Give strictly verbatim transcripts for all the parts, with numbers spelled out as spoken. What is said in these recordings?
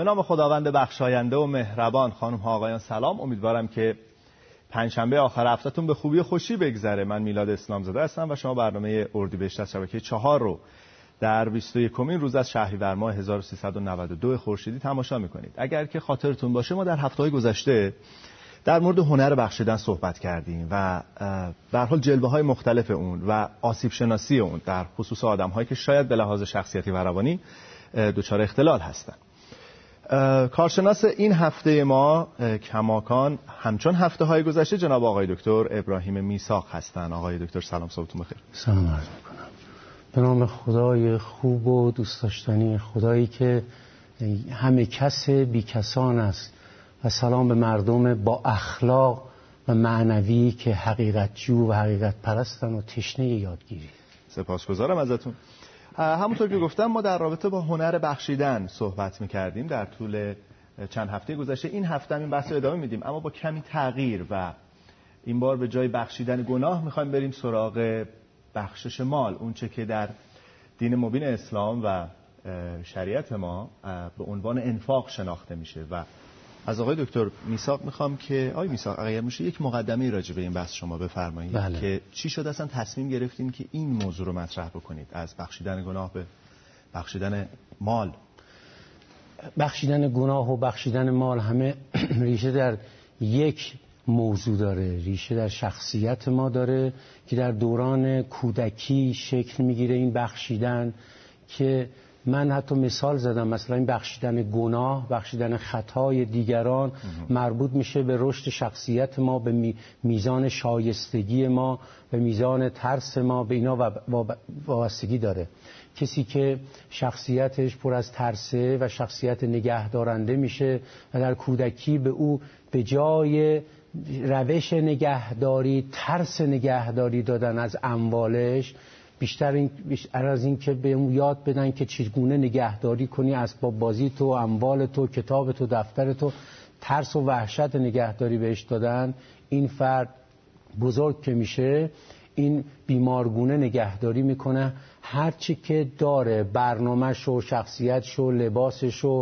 نام خداوند بخشاینده و مهربان. خانم ها آقایان سلام، امیدوارم که پنجشنبه آخر هفتهتون به خوبی و خوشی بگذره. من میلاد اسلامزاده هستم و شما برنامه اردیبهشت از شبکه چهار رو در بیست و یکمین روز از شهریور ماه هزار و سیصد و نود و دو خورشیدی تماشا میکنید. اگر که خاطرتون باشه ما در هفته‌های گذشته در مورد هنر بخشیدن صحبت کردیم و به هر حال جلوه‌های مختلف اون و آسیب شناسی اون در خصوص آدم‌هایی که شاید به لحاظ شخصیتی و روانی دچار اختلال هستند. کارشناس این هفته ما کماکان همچون هفته‌های گذشته جناب آقای دکتر ابراهیم میثاق هستند. آقای دکتر سلام، صبحتون بخیر. سلام عرض می‌کنم. به نام خدای خوب و دوست داشتنی، خدایی که همه کس بی کسان است، و سلام به مردم با اخلاق و معنوی که حقیقت جو و حقیقت پرستن و تشنه یادگیری. سپاسگزارم ازتون. همونطور که گفتم ما در رابطه با هنر بخشیدن صحبت می‌کردیم در طول چند هفته گذشته. این هفته هم این بحث رو ادامه میدیم، اما با کمی تغییر، و این بار به جای بخشیدن گناه می‌خوایم بریم سراغ بخشش مال، اونچه که در دین مبین اسلام و شریعت ما به عنوان انفاق شناخته میشه. و از آقای دکتر میثاق میخوام که آقای میثاق اگر میشه یک مقدمه راجع به این بحث شما بفرمایید. بله. که چی شد اصلا تصمیم گرفتین که این موضوع رو مطرح بکنید، از بخشیدن گناه به بخشیدن مال؟ بخشیدن گناه و بخشیدن مال همه ریشه در یک موضوع داره، ریشه در شخصیت ما داره که در دوران کودکی شکل میگیره. این بخشیدن که من حتی مثال زدم، مثلا این بخشیدن گناه، بخشیدن خطای دیگران مربوط میشه به رشد شخصیت ما، به میزان شایستگی ما، به میزان ترس ما، به اینا وابستگی داره. کسی که شخصیتش پر از ترسه و شخصیت نگهدارنده میشه و در کودکی به او به جای روش نگهداری ترس نگهداری دادن از اموالش، بیشتر, این بیشتر از این که به اون یاد بدن که چگونه نگهداری کنی اسباب بازی تو، اموال تو، کتاب تو، دفتر تو، ترس و وحشت نگهداری بهش دادن، این فرد بزرگ که میشه این بیمارگونه نگهداری میکنه. هرچی که داره، برنامه‌شو، شخصیتشو، لباسشو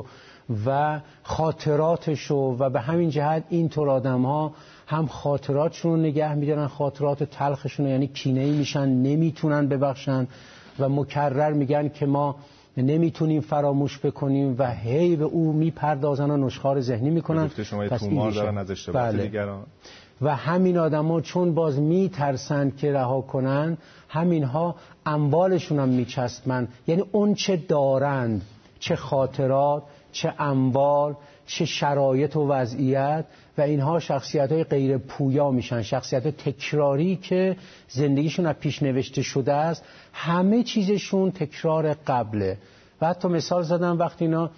و خاطراتشو، و به همین جهت اینطور آدم‌ها هم خاطراتشون رو نگه میدارن، خاطرات تلخشون، یعنی کینه‌ای میشن، نمیتونن ببخشن و مکرر میگن که ما نمیتونیم فراموش بکنیم و هی به او میپردازن و نشخوار ذهنی میکنن. شما تومار دارن از اشتباهات بله. دیگران. و همین آدم‌ها چون باز میترسن که رها کنن، همینها اموالشون هم میچسبن، یعنی اون چه دارند، چه خاطرات، چه اموال، چه شرایط و وضعیت، و اینها شخصیت‌های غیر پویا میشن، شخصیت‌های تکراری که زندگیشون از پیش نوشته شده است، همه چیزشون تکرار قبله. و حتی مثال زدم وقتی اینا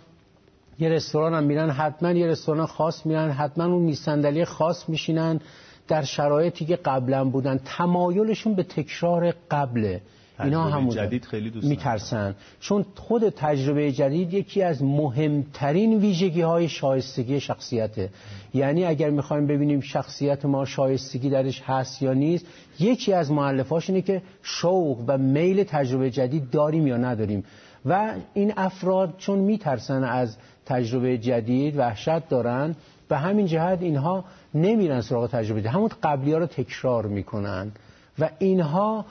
یه رستوران هم میرن، حتما یه رستوران خاص میرن، حتما اون میز صندلی خاص میشینن در شرایطی که قبلا بودن، تمایلشون به تکرار قبله. اینا همون جدید خیلی دوست میترسن، چون خود تجربه جدید یکی از مهمترین ویژگی های شایستگی شخصیته. یعنی اگر میخوایم ببینیم شخصیت ما شایستگی درش هست یا نیست، یکی از مؤلفه‌اش اینه که شوق و میل تجربه جدید داریم یا نداریم. و این افراد چون میترسن از تجربه جدید، وحشت دارن، به همین جهت اینها نمیرن سراغ تجربه جدید، همون قبلی ها رو تکرار میکنن. و اینها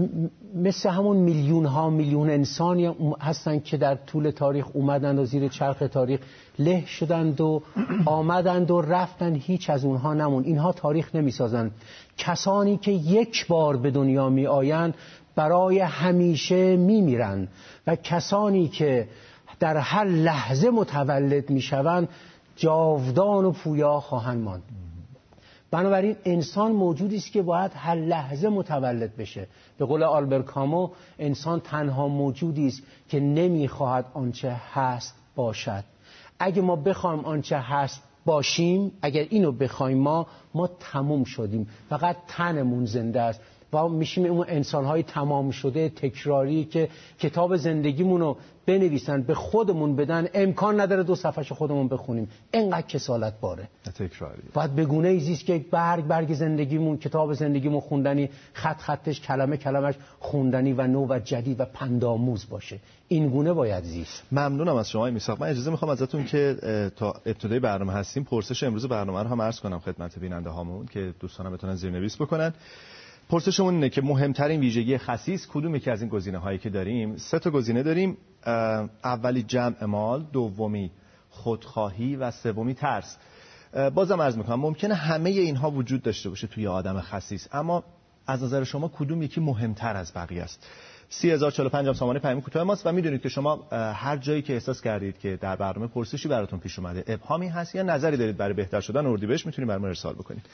مثل همون میلیون ها میلیون انسانی هستن که در طول تاریخ اومدند و زیر چرخ تاریخ له شدند و آمدند و رفتند، هیچ از اونها نمون. اینها تاریخ نمیسازن. کسانی که یک بار به دنیا می آیند برای همیشه می میرن، و کسانی که در هر لحظه متولد می شوند جاودان و پویا خواهند ماند. بنابراین انسان موجودی است که باید هر لحظه متولد بشه. به قول آلبر کامو، انسان تنها موجودی است که نمیخواهد آنچه هست باشد. اگه ما بخوایم آنچه هست باشیم، اگر اینو بخوایم، ما ما تموم شدیم، فقط تنمون زنده است. و میشیم اون انسان‌های تمام شده تکراری که کتاب زندگیمون رو بنویسن به خودمون بدن، امکان نداره دو صفحه‌ش خودمون بخونیم، اینقدر کسالت باره. تکراری. باید به گونه‌ای زیست که برگ برگ زندگیمون، کتاب زندگیمون خوندنی، خط خطش، کلمه کلمش خوندنی و نو و جدید و پندآموز باشه. این گونه باید زیست. ممنونم از شما میثاق. من اجازه میخوام ازتون که تا ابتدای برنامه هستیم پرسش امروز برنامه رو هم عرض کنم خدمت بیننده هامون که دوستانم بتونن زیرنویس بکنن. پرسشمون اینه که مهمترین ویژگی خسیس کدوم یکی از این گزینه‌هایی که داریم؟ سه تا گزینه داریم. اولی جمع مال، دومی خودخواهی و سومی ترس. بازم عرض میکنم ممکنه همه اینها وجود داشته باشه توی آدم خسیس، اما از نظر شما کدوم یکی مهمتر از بقیه است؟ سی هزار و چهل و پنج هم سامانه پیام کوتاه ماست و میدونید که شما هر جایی که احساس کردید که در برنامه پرسشی براتون پیش اومده، ابهامی هست یا نظری دارید برای بهتر شدن اردیبهشت، میتونید برام ارسال بکنید.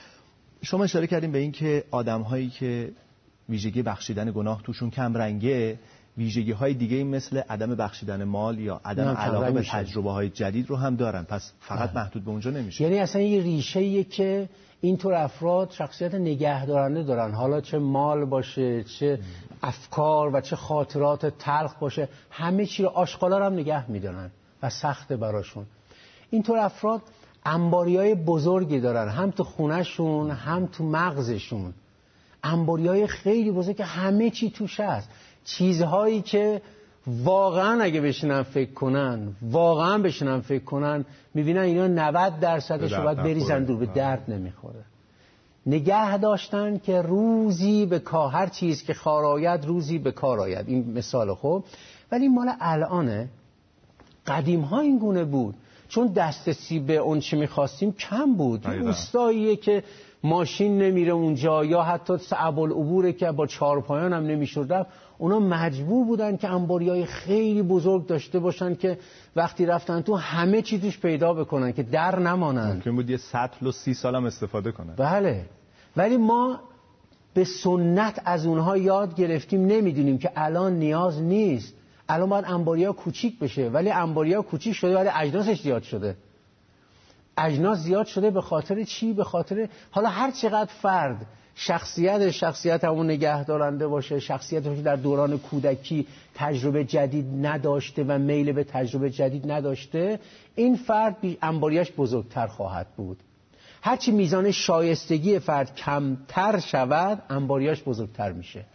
شما اشاره کردین به این که آدم‌هایی که ویژگی بخشیدن گناه توشون کم رنگه، ویژگی‌های دیگه مثل عدم بخشیدن مال یا عدم علاقه به تجربه‌های جدید رو هم دارن، پس فقط آه. محدود به اونجا نمیشه. یعنی اصلا یه ریشه‌ایه که اینطور افراد شخصیت نگهدارنده دارن، حالا چه مال باشه، چه افکار و چه خاطرات تلخ باشه، همه چی رو آشغالا هم نگه می‌دارن و سخته براشون. اینطور افراد انباریای بزرگی دارن، هم تو خونه‌شون هم تو مغزشون، انباریای خیلی بزرگ که همه چی توش هست، چیزهایی که واقعا اگه بشینن فکر کنن واقعا بشینن فکر کنن میبینن اینا نود درصدش رو باید بریزن دور، به درد نمیخوره. نگه داشتن که روزی به کار، هر چیز که خار آید روزی به کار آید، این مثال خوب. ولی مال الانه، قدیم ها این گونه بود چون دسترسی به اون چی میخواستیم کم بود. روستاییه که ماشین نمیره اونجا یا حتی صعب العبوره که با چهارپایان هم نمیشد رفت، اونا مجبور بودن که انباریای خیلی بزرگ داشته باشن که وقتی رفتن تو همه چی توش پیدا بکنن که در نمانن. ممکن بود یه سطل و سی سال هم استفاده کنن. بله، ولی ما به سنت از اونها یاد گرفتیم، نمیدونیم که الان نیاز نیست، الان باید انباریا کوچیک بشه، ولی انباریا کوچیک شده ولی اجناسش زیاد شده. اجناس زیاد شده به خاطر چی؟ به خاطر حالا هر چقدر فرد شخصیت شخصیت همون نگه دارنده باشه، شخصیتش در دوران کودکی تجربه جدید نداشته و میل به تجربه جدید نداشته، این فرد انباریاش بزرگتر خواهد بود. هرچی میزان شایستگی فرد کمتر شود انباریاش بزرگتر میشه.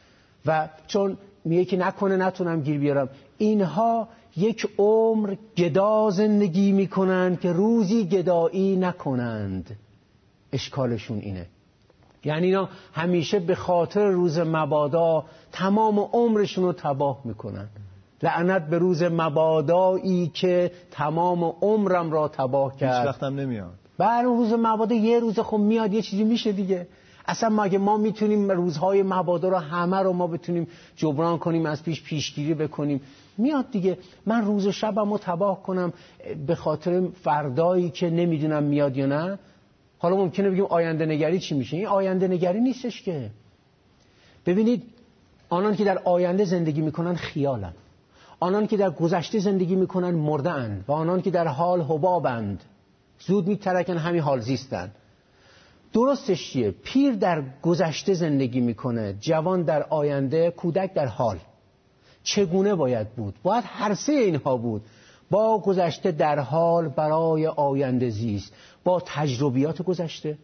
و چون میگه که نکنه نتونم گیر بیارم، اینها یک عمر گدا زندگی میکنن که روزی گدایی نکنند. اشکالشون اینه، یعنی اینا همیشه به خاطر روز مبادا تمام عمرشون رو تباه میکنن. لعنت به روز مبادایی که تمام عمرم را تباه کرد. هیچ وقتم نمیاد. بله، روز مبادا یه روز خب میاد، یه چیزی میشه دیگه. اصلا ما اگه ما میتونیم روزهای مبادا رو همه رو ما بتونیم جبران کنیم، از پیش پیشگیری بکنیم، میاد دیگه. من روز و شبم رو تباه کنم به خاطر فردایی که نمیدونم میاد یا نه. حالا ممکنه بگیم آینده نگری چی میشه؟ این آینده نگری نیستش که. ببینید، آنان که در آینده زندگی میکنن خیالن، آنان که در گذشته زندگی میکنن مرده‌اند و آنان که در حال حبابند، زود میترکن، همین حال زیستن. درستش چیه؟ پیر در گذشته زندگی میکنه، جوان در آینده، کودک در حال. چگونه باید بود؟ باید هر سه اینها بود. با گذشته در حال برای آینده زیست، با تجربیات گذشته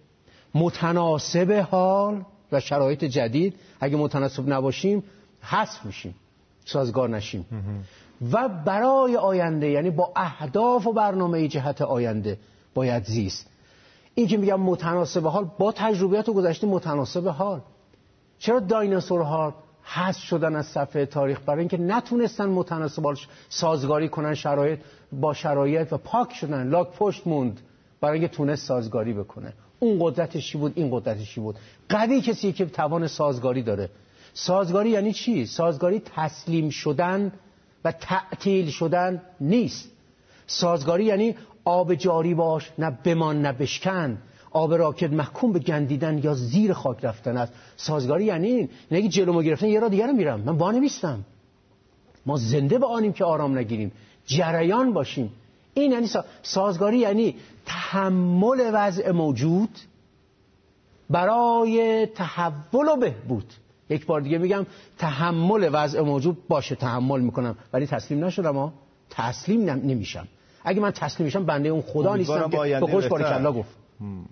متناسب حال و شرایط جدید. اگه متناسب نباشیم حذف میشیم، سازگار نشیم. و برای آینده، یعنی با اهداف و برنامه جهت آینده باید زیست. این که میگم متناسب حال، با تجربیات گذشته متناسب حال. چرا دایناسورها حذف شدن از صفحه تاریخ؟ برای اینکه نتونستن متناسب حال سازگاری کنن شرایط با شرایط و پاک شدن، لاک پشت موند برای اینکه تونست سازگاری بکنه. اون قدرتش چی بود، این قدرتش چی بود. قوی کسی که توان سازگاری داره. سازگاری یعنی چی؟ سازگاری تسلیم شدن و تعطیل شدن نیست. سازگاری یعنی آب جاری باش، نه بمان نه بشکن، آب راکد محکوم به گندیدن یا زیر خاک رفتن است. سازگاری یعنی این، نگی جلو ما گرفتن یه را دیگر میرم، من با نمیستم. ما زنده به آنیم که آرام نگیریم، جریان باشیم. این یعنی سازگاری، یعنی تحمل وضع موجود برای تحول و بهبود. یک بار دیگه میگم تحمل وضع موجود باشه، تحمل میکنم ولی تسلیم نشدم ها، تسلیم نمیشم. اگه من تسلیم میشم بنده اون خدا نیستم که به خوش بارکالله گفت. هم.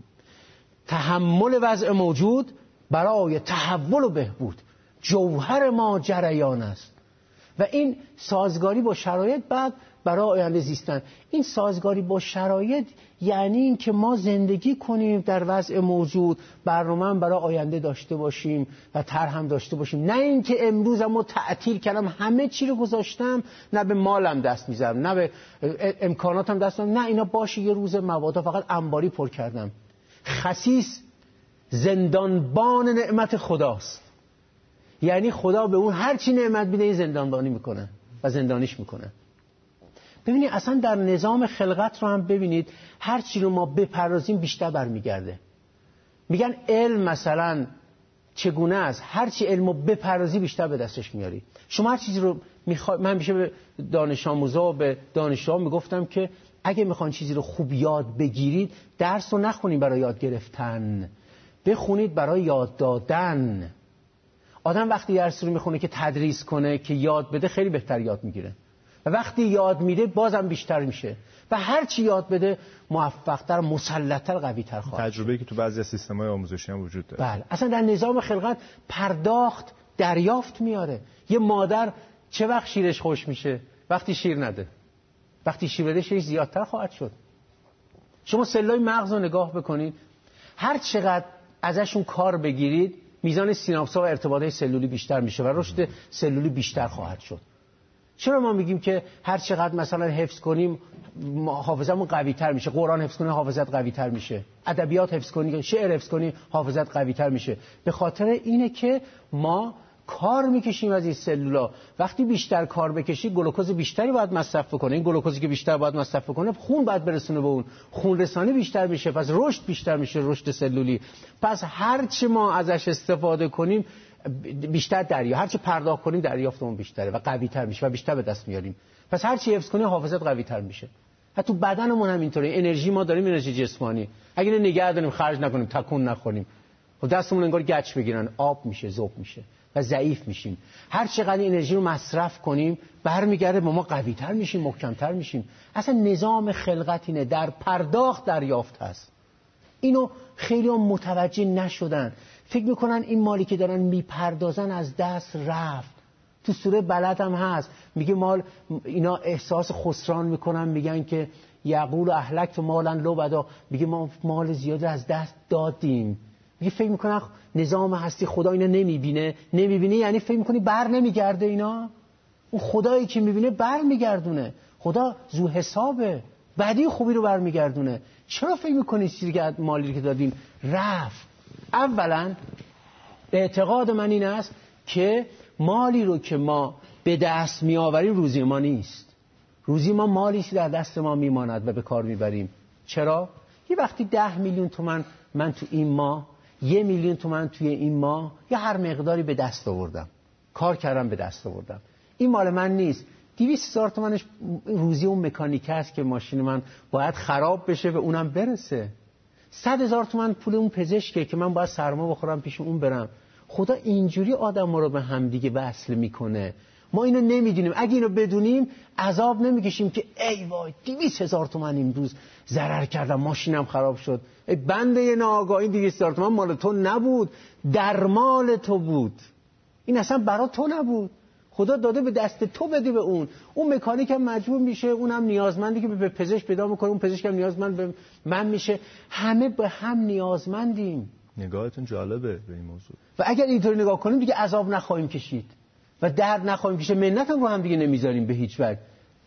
تحمل وضع موجود برای تحول و بهبود، جوهر ما جریان است و این سازگاری با شرایط بعد برای آینده زیستن. این سازگاری با شرایط یعنی این که ما زندگی کنیم در وضع موجود، برنامه برای آینده داشته باشیم و طرح هم داشته باشیم، نه اینکه امروز ما تعطیل کردم همه چی رو گذاشتم، نه به مالم دست میذارم نه به امکاناتم دست میذارم، نه اینا باشه یه روز موادا فقط انباری پر کردم. خسیس زندانبان نعمت خداست، یعنی خدا به اون هر چی نعمت میده زندانبانی میکنه و زندانیش میکنه. ببینید اصلا در نظام خلقت رو هم ببینید، هر چی رو ما بپردازیم بیشتر برمیگرده. میگن علم مثلا چگونه است، هر چی علمو بپردازی بیشتر به دستش میاری. شما هر چیزی رو میخوا... من میشه به دانش آموزا و به دانشجوها میگفتم که اگه میخوان چیزی رو خوب یاد بگیرید، درس رو نخونید برای یاد گرفتن، بخونید برای یاد دادن. آدم وقتی درس رو میخونه که تدریس کنه، که یاد بده، خیلی بهتر یاد میگیره و وقتی یاد میده بازم بیشتر میشه و هر چی یاد بده موفق‌تر، مسلط‌تر، قوی‌تر خواهد. تجربه‌ای که تو بعضی از سیستم‌های آموزشی هم وجود داره. بله، اصلا در نظام خلقت پرداخت دریافت میاره. یه مادر چه وقت شیرش خوش میشه؟ وقتی شیر نده. وقتی شیر بده شیرش زیادتر خواهد شد. شما سلولای مغز رو نگاه بکنید، هر چقدر ازشون کار بگیرید میزان سیناپس‌ها و ارتباطات سلولی بیشتر میشه و رشد سلولی بیشتر خواهد شد. چرا ما میگیم که هر چقدر مثلا حفظ کنیم حافظه‌مون قوی‌تر میشه؟ قرآن حفظ کنی حافظت قوی‌تر میشه، ادبیات حفظ کنی، شعر حفظ کنی حافظت قوی‌تر میشه. به خاطر اینه که ما کار میکشیم از این سلولا. وقتی بیشتر کار بکشی گلوکوز بیشتری باید مصرف کنه، این گلوکوزی که بیشتر باید مصرف کنه خون باید برسونه به اون، خون رسانی بیشتر میشه، پس رشد بیشتر میشه، رشد سلولی. پس هر چی ما ازش استفاده کنیم بیشتر دریا، هر چی پرداخت کنیم دریافتمون بیشتره و قوی‌تر میشه و بیشتر به دست میاریم. پس هر چی حفظ کنیم حافظت قوی‌تر میشه. حتی بدنمون هم اینطوره. انرژی ما داریم، انرژی جسمانی، اگه اینو نگه داریم، خرج نکنیم، تکون نخوریم، خب دستمون انگار گچ بگیرن، آب میشه، ذوب میشه و ضعیف میشیم. هر چقدر انرژی رو مصرف کنیم برمیگرده به ما، قوی‌تر میشیم، محکم‌تر میشیم. اصلا نظام خلقت اینه، در پرداخت دریافت هست. اینو خیلی هم متوجه نشدن، فکر میکنن این مالی که دارن میپردازن از دست رفت. تو سوره بلد هم هست میگه مال اینا احساس خسران میکنن، میگن که یقول اهلکت مالا لبدا، میگه ما مال زیاد از دست دادیم. میگه فکر میکنن نظام هستی خدا اینا نمیبینه. نمیبینه یعنی فکر میکنی بر نمیگرده اینا؟ اون خدایی که میبینه بر میگردونه. خدا ذو حسابه، بعدی خوبی رو بر میگردونه. چرا فکر میکنی چیزی که مالی که دادیم رفت؟ اولا اعتقاد من این است که مالی رو که ما به دست میآوریم روزی ما نیست. روزی ما مالی که در دست ما میماند و به کار میبریم. چرا؟ یه وقتی ده میلیون تومان من تو این ماه، یه میلیون تومان توی این ماه، یا هر مقداری به دست آوردم، کار کردم به دست آوردم، این مال من نیست. دویست هزار تومانش روزی اون مکانیک است که ماشین من باید خراب بشه و اونم برسه. صد هزار تومان پول اون پزشکه که من باید سرما بخورم پیش اون برم. خدا اینجوری آدم رو به هم دیگه وصل میکنه. ما اینو نمیدونیم. اگه اینو بدونیم عذاب نمیکشیم که ای وای دویست هزار تومان امروز ضرر کردم، ماشینم خراب شد. ای بنده ناآگاهی، دویست هزار تومان مال تو نبود، در مال تو بود. این اصلا برای تو نبود، خدا داده به دست تو، بدی به اون. اون مکانیک هم مجبور میشه، اونم نیازمندی که به پزشک پیدا میکنه، اون پزشک هم نیازمند به من میشه. همه به هم نیازمندیم. نگاهتون جالبه به این موضوع. و اگر اینطوری نگاه کنیم دیگه عذاب نخواهیم کشید و درد نخواهیم کشید، منت هم رو هم دیگه نمیذاریم به هیچ وجه.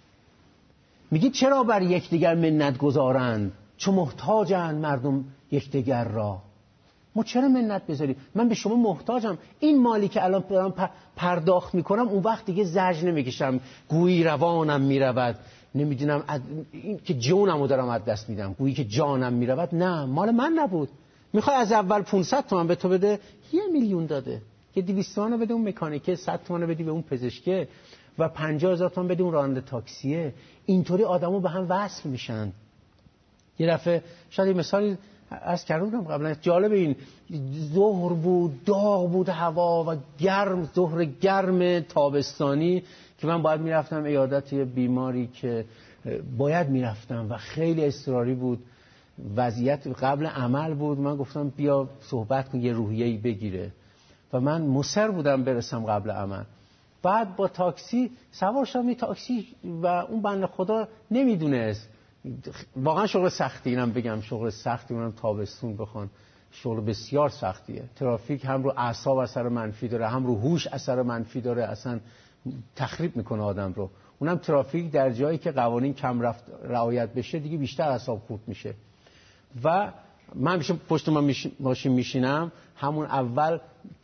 میگی چرا بر یکدیگر منت گذارند، چون محتاجند مردم یکدیگر را. ما چرا منت بذاریم؟ من به شما محتاجم. این مالی که الان دارم پرداخت میکنم اون وقت دیگه زجر نمیکشم، گویی روانم میرود، نمیدونم اد... این که جونمو دارم از دست میدم، گویی که جانم میرود. نه، مال من نبود. میخوای از اول پانصد تومان به تو بده، یه میلیون داده که دویست تومان بده اون مکانیکه، صد تومان بدی به اون پزشکه و پنجاه هزار تومان بده اون راننده تاکسیه. اینطوری آدمو به هم وصل میشن. یه دفعه شاید مثالی از کردم قبلا جالب این ظهر بود، داغ بود هوا و گرم، ظهر گرم تابستانی که من باید میرفتم عیادت یه بیماری که باید میرفتم و خیلی اضطراری بود، وضعیت قبل عمل بود. من گفتم بیا صحبت کن یه روحیه‌ای بگیره و من مصر بودم برسم قبل عمل. بعد با تاکسی سوار شدم یه تاکسی و اون بنده خدا نمیدونست، واقعا شغل سختی، اینم بگم شغل سختی، اونم تابستون بخوان شغل بسیار سختیه. ترافیک هم رو اعصاب اثر منفی داره، هم رو هوش اثر منفی داره، اصلا تخریب میکنه آدم رو. اونم ترافیک در جایی که قوانین کم رفت رعایت بشه دیگه بیشتر اعصاب خورد میشه. و من میشم پشت من ماشین میشینم، همون اول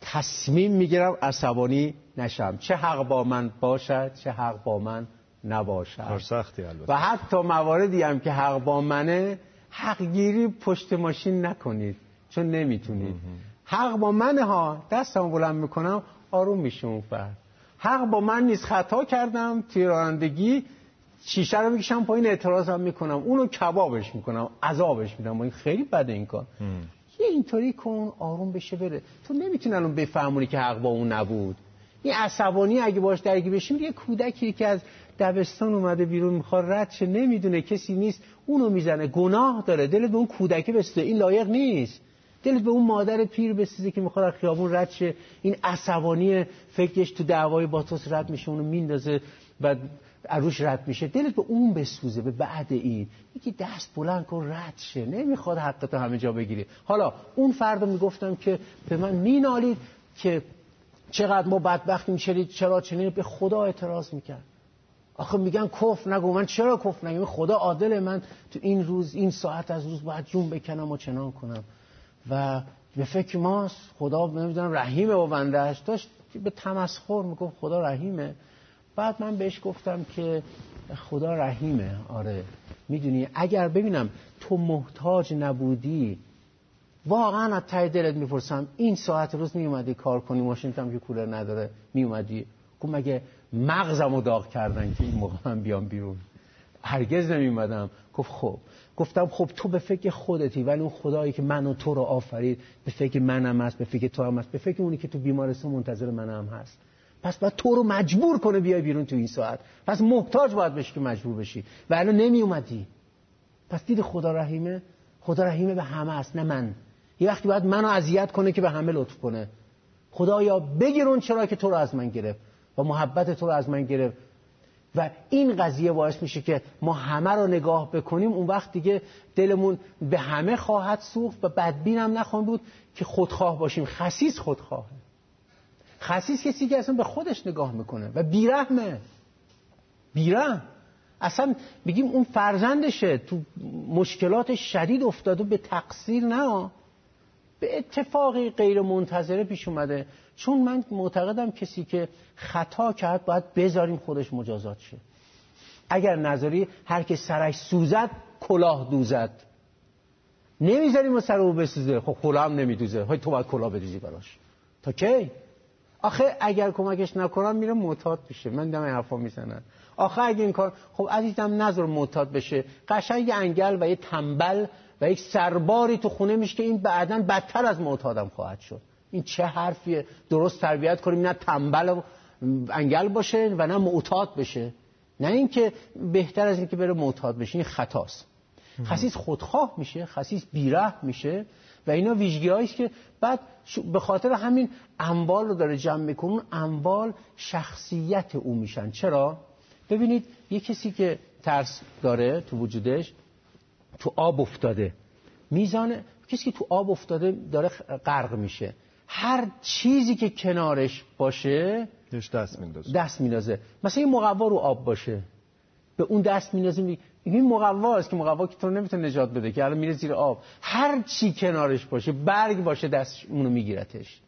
تصمیم میگیرم عصبانی نشم، چه حق با من باشد چه حق با من نباشد. کار سختی البته. و حتی مواردی هم که حق با منه، حق گیری پشت ماشین نکنید چون نمیتونید. حق با منه ها، دستم بلند میکنم آروم میشه اون فرد. حق با من نیست، خطا کردم توی رانندگی، شیشه رو میکشم پایین، اعتراضم میکنم، اونو کبابش میکنم، عذابش میدم. این خیلی بده این کار. یه اینطوری کن آروم بشه بره. تو نمیتونی الان بفهمونی که حق با اون نبود. این عصبانی اگه باش درگیر بشیم، یه کودکی که از دبستان اومده بیرون میخواد رد شه، نمیدونه کسی نیست، اونو میزنه، گناه داره. دلت به اون کودکی بسوزه، این لایق نیست. دلت به اون مادر پیر بسوزه که میخواد از خیابون رد شه، این عصبانی فکرش تو دعوای با تو رد میشه، اونو میندازه بعد عروش رد میشه. دلت به اون بسوزه. به بعد این یکی دست بلند کن رد شه، نمیخواد حقتو همه جا بگیری. حالا اون فردا میگفتم که به من مینالید که چقدر ما بدبخت میشید، چرا چنین، به خدا اعتراض میکرد. آخه میگن کفر نگو، من چرا کفر نگم؟ خدا عادله، من تو این روز این ساعت از روز باید جون بکنم و چنان کنم و به فکر ماست خدا نمیدونم رحیمه و بندهش. داشت به تمسخر میگفت خدا رحیمه. بعد من بهش گفتم که خدا رحیمه، آره میدونی اگر ببینم تو محتاج نبودی، واقعا از ته دلت میپرسم این ساعت روز میومدی کار کنی، ماشینت هم که کولر نداره میومدی؟ گفت مگه مغزمو داغ کردن که این موقع من بیام بیرون؟ هرگز نمیومدم. گفت خب. گفتم خب تو به فکر خودتی، ولی اون خدایی که من و تو رو آفرید به فکر منم هست، به فکر تو هم هست، به فکر اونی که تو بیمارستان منتظر منم هست. پس باید تو رو مجبور کنه بیای بیرون تو این ساعت. پس محتاج باید بشی که مجبور بشی و الان نمی اومدی. پس دید خدا رحیمه. خدا رحیمه به همه است، نه من. یه وقتی باید منو اذیت کنه که به همه لطف کنه. خدایا بگیرون چرا که تو رو از من گرفت و محبت تو رو از من گرفت. و این قضیه باعث میشه که ما همه رو نگاه بکنیم، اون وقت دیگه دلمون به همه خواهد سوخت و بدبین هم نخواهیم بود که خودخواه باشیم. خسیس خودخواهه. خسیس کسی که اصلا به خودش نگاه میکنه و بیرحمه. بیرحم. اصلا بگیم اون فرزندشه تو مشکلات شدید افتاده، به تقصیر نه، به اتفاقی غیر منتظره پیش اومده. چون من معتقدم کسی که خطا کرد باید بذاریم خودش مجازات شه. اگر نذاری هر که سرش سوزد کلاه دوزد. نمیذاریم و سر او بسوزه، خب کلاه هم نمیدوزه، های تو باید کلاه بدوزی براش. تا کی؟ آخه اگر کمکش نکنم میره معتاد بشه. من دم این حرفا میزنن. آخه اگه این کار، خب عزیزم نذار معتاد بشه. قشنگ یه انگل و یه تنبل و یک سرباری تو خونه میشه که این بعداً بدتر از معتادم خواهد شد. این چه حرفیه؟ درست تربیت کنیم، نه تنبل و انگل باشه و نه معتاد بشه. نه اینکه بهتر از اینکه بره معتاد بشه. این خطاست. خسیس خودخواه میشه، خسیس بیرحم میشه و اینا ویژگی‌هایی است که بعد به خاطر همین اموال رو داره جمع میکنه. اون اموال شخصیت او میشن. چرا؟ ببینید یه کسی که ترس داره تو وجودش، تو آب افتاده، میزان کسی که تو آب افتاده داره غرق میشه، هر چیزی که کنارش باشه دست دست میندازه. دست میندازه. مثلا این مقوا رو آب باشه، به اون دست میندازه. می... این مقوا است که مقوا که تو نمیتونه نجات بده، که الان میره زیر آب. هر چی کنارش باشه، برگ باشه، دستش اونو میگیرتش.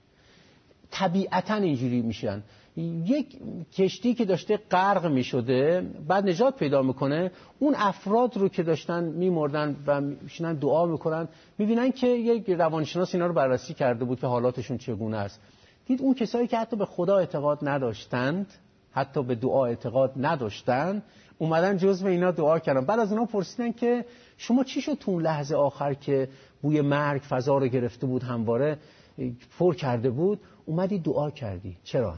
طبیعتاً اینجوری میشن. یک کشتی که داشته غرق میشده بعد نجات پیدا میکنه، اون افراد رو که داشتن میمردن و میشنن دعا میکنن، میبینن که یک روانشناس اینا رو بررسی کرده بود که حالاتشون چگونه است. دید اون کسایی که حتی به خدا اعتقاد نداشتند حتی به دعا اعتقاد نداشتن، اومدن جزو اینا دعا کردن. بعد از اونا پرسیدن که شما چی شد تو اون لحظه آخر که بوی مرگ فضا رو گرفته بود، همواره پر کرده بود، اومدی دعا کردی؟ چرا؟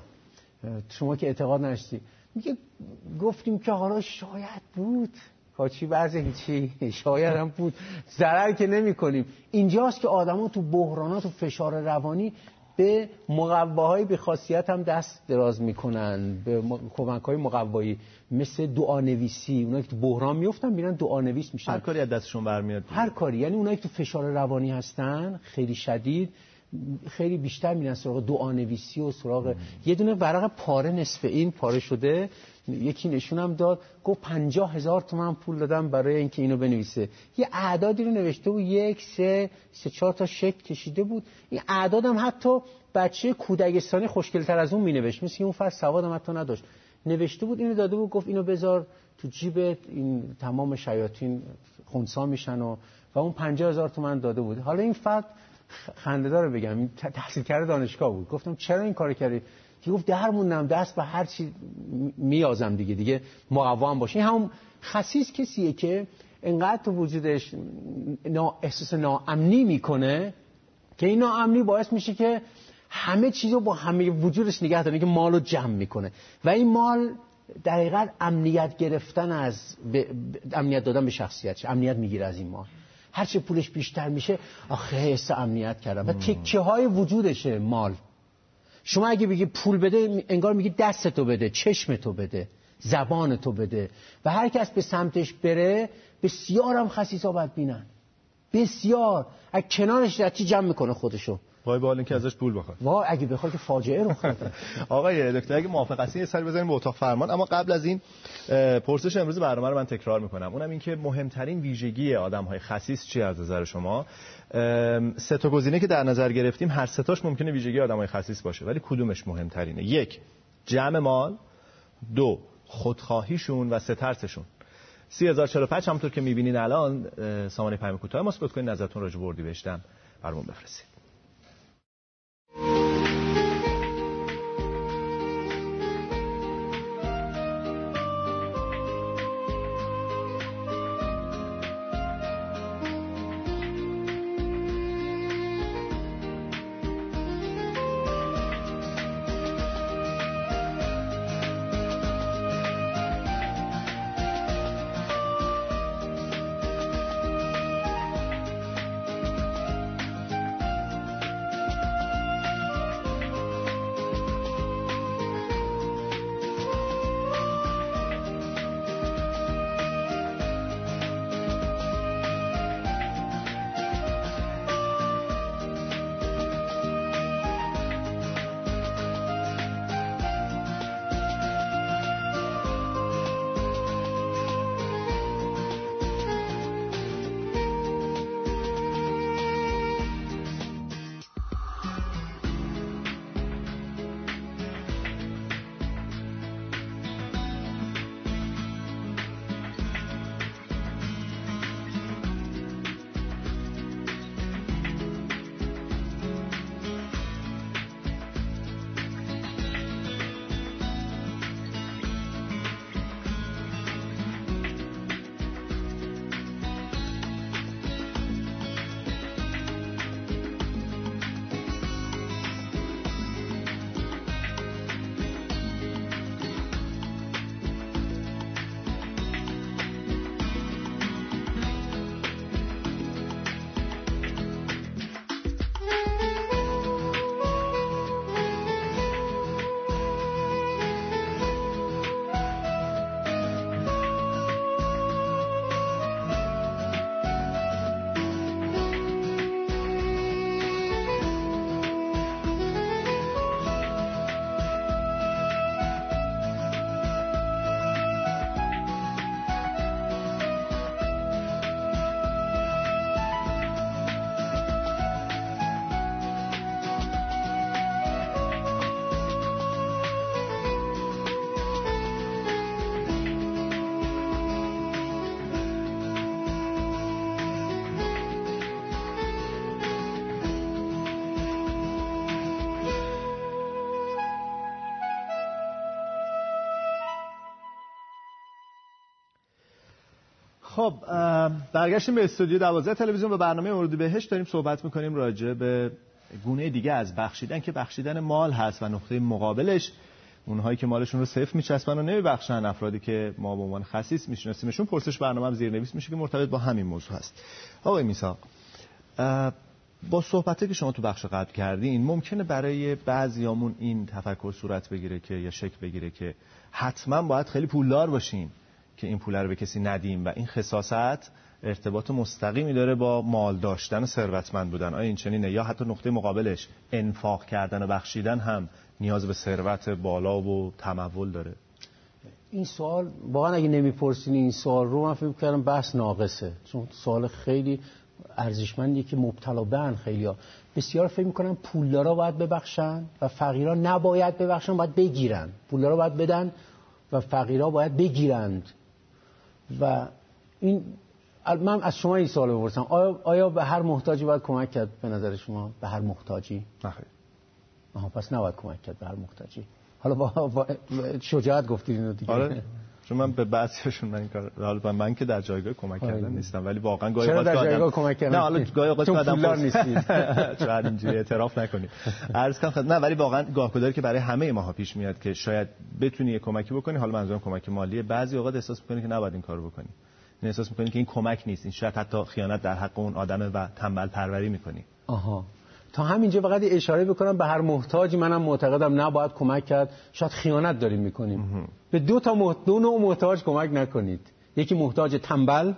شما که اعتقاد نداشتی. میگه گفتیم که حالا شاید بود، کاچی برزه هیچی، شاید هم بود، ضرر که نمی کنیم. اینجاست که آدما تو بحرانات و فشار روانی به مقواهای به خاصیت هم دست دراز میکنن، به کمک‌های مقوایی مثل دعا نویسی. اونایی که تو بحران میافتن میرن دعا نویس میشن، هر کاری از دستشون برمیاد، هر کاری. یعنی اونایی که تو فشار روانی هستن خیلی شدید، خیلی بیشتر میرن سراغ دعا نویسی و سراغ ام. یه دونه ورق پاره نصف این پاره شده، یکی نشونم داد، گفت پنجاه هزار تومان پول دادم برای اینکه اینو بنویسه. یه اعدادی رو نوشته بود، یک سه سه چهار تا شکل کشیده بود. این اعدادم حتی بچه کودکستانی خوشگل‌تر از اون مینوشت، مثل اون فرد سوادم حتی نداشت، نوشته بود اینو داده بود، گفت اینو بذار تو جیبت، این تمام شیاطین خنثی میشن و و اون پنجاه هزار تومان داده بود. حالا این فرد خنده‌دار بگم تحصیل کرده دانشگاه بود. گفتم چرا این کارو کردی؟ که گفت در موندم، دست به هر چی میازم دیگه دیگه مقوا باشه. این همون خسیس کسیه که انقدر تو وجودش نا احساس ناامنی میکنه که این ناامنی باعث میشه که همه چیزو با همه وجودش نگه داره، که مالو جمع میکنه و این مال در حقیقت امنیت گرفتن از ب... امنیت دادن به شخصیتش، امنیت میگیره از این مال. هر چه پولش بیشتر میشه آخه حس امنیت کردم و تکه های وجودشه مال. شما اگه بگی پول بده، انگار میگی دستتو بده، چشمتو بده، زبانتو بده و هر کس به سمتش بره بسیار هم خسیسا بدبینن، بسیار از کنارش رتی جمع میکنه خودشو. وای با اینکه ازش پول بخواد، وای اگه بخواد که فاجعه رخ بده. آقای دکتر اگه موافق هستین یه سری بزنیم به اتاق فرمان، اما قبل از این پرسش امروز برنامه رو من تکرار میکنم، اونم این که مهمترین ویژگی آدم‌های خسیس چی از نظر شما؟ سه تا گزینه که در نظر گرفتیم هر سه تاش ممکنه ویژگی آدم‌های خسیس باشه، ولی کدومش مهمترینه؟ یک، جمع مال، دو، خودخواهیشون و سه، ترسشون. سی هزار و چهل و پنج همونطور که می‌بینین الان سامانه پیام کوتاه ماست. لطفاً نظرتون راجع به اردیبهشت برامون بفرستید. خب برگشتیم به استودیو دوازده تلویزیون و برنامه اردیبهشت. داریم صحبت میکنیم راجع به گونه دیگه از بخشیدن که بخشیدن مال هست و نقطه مقابلش اونهایی که مالشون رو صفر میچسبن و نمیبخشن، افرادی که ما به عنوان خسیس میشناسیمشون. پرسش برنامه هم زیرنویس میشه که مرتبط با همین موضوع هست. آقای میثاق، با صحبتی که شما تو بخش قبل کردین، ممکنه برای بعضیامون این تفکر صورت بگیره که یا شکل بگیره که حتما باید خیلی پولدار باشیم که این پول رو به کسی ندیم و این خساست ارتباط مستقیمی داره با مال داشتن و ثروتمند بودن. آیا این چنینه؟ یا حتی نقطه مقابلش انفاق کردن و بخشیدن هم نیاز به ثروت بالا و تمول داره؟ این سوال واقعا اگه نمیپرسین این سوال رو، من فکر کردم بحث ناقصه، چون سوال خیلی ارزشمندیه که مبتلا بهن خیلی‌ها. بسیار فکر می‌کنن پولدارا باید ببخشن و فقیرا نباید ببخشن، باید بگیرن. پولدارا باید بدن و فقیرا باید بگیرند. و این من از شما این سوال بپرسم، آیا آیا به هر محتاجی باید کمک کرد به نظر شما؟ به هر محتاجی؟ نه. آها، پس نباید کمک کرد به هر محتاجی. حالا با, با شجاعت گفتید اینو دیگه. آره. چون من به بعضیشون من این کار، حالا من که در جایگاه کمک کردن نیستم، ولی واقعا گاهی اوقات در جایگاه کمک کردن. نه، حالا گاهی اوقات آدم پولدار نیستید. شاید اینجوری اعتراف نکنید. عرض کنم نه، ولی واقعا گاهگداری که برای همه ماها پیش میاد که شاید بتونی کمکی بکنی، حالا منظورم کمک مالیه، بعضی اوقات احساس میکنی که نباید این کارو بکنی. این احساس میکنی که این کمک نیست، این شاید حتی خیانت در حق اون آدمه و تنبل پروری میکنی. آها. تا همینجا فقط اشاره بکنم به هر محتاجی منم معتقدم نباید کمک کرد، شاید خیانت داریم میکنیم. به دو تا محت... دو نوع محتاج کمک نکنید. یکی محتاج تنبل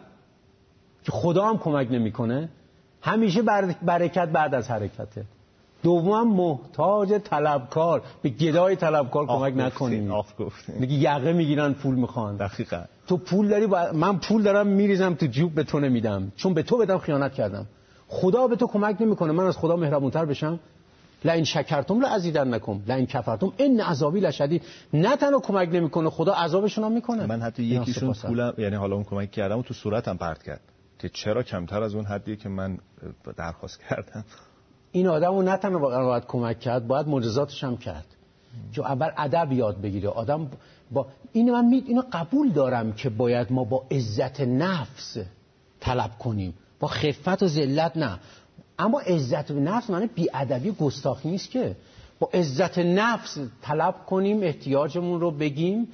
که خدا هم کمک نمیکنه، همیشه بر... برکت بعد از حرکته. دوم محتاج طلبکار، به گدای طلبکار کمک نکنید. آف گفتین. میگی یقه میگیرن پول میخوان. دقیقاً. تو پول داری با... من پول دارم میریزم تو جیب، به تو نمیدم، چون به تو بدم خیانت کردم. خدا به تو کمک نمیکنه، من از خدا مهربونتر بشم؟ لئن شکرتم لازیدنکم لئن کفرتم ان عذابی لشدید. نه تنها کمک نمیکنه، خدا عذابشون هم میکنه. من حتی یکیشون پولم، یعنی حالا اون کمک کردم و تو صورتم پرت کرد که چرا کمتر از اون حدی که من درخواست کردم. این آدمو نه تنها باید کمک کرد، باید معجزاتش هم کرد. چون اول ادب یاد بگیره آدم. با این من می... اینو قبول دارم که باید ما با عزت نفس طلب کنیم، با خفت و ذلت نه. اما عزت نفس معنی بی‌ادبی و گستاخی نیست که. با عزت نفس طلب کنیم، احتیاجمون رو بگیم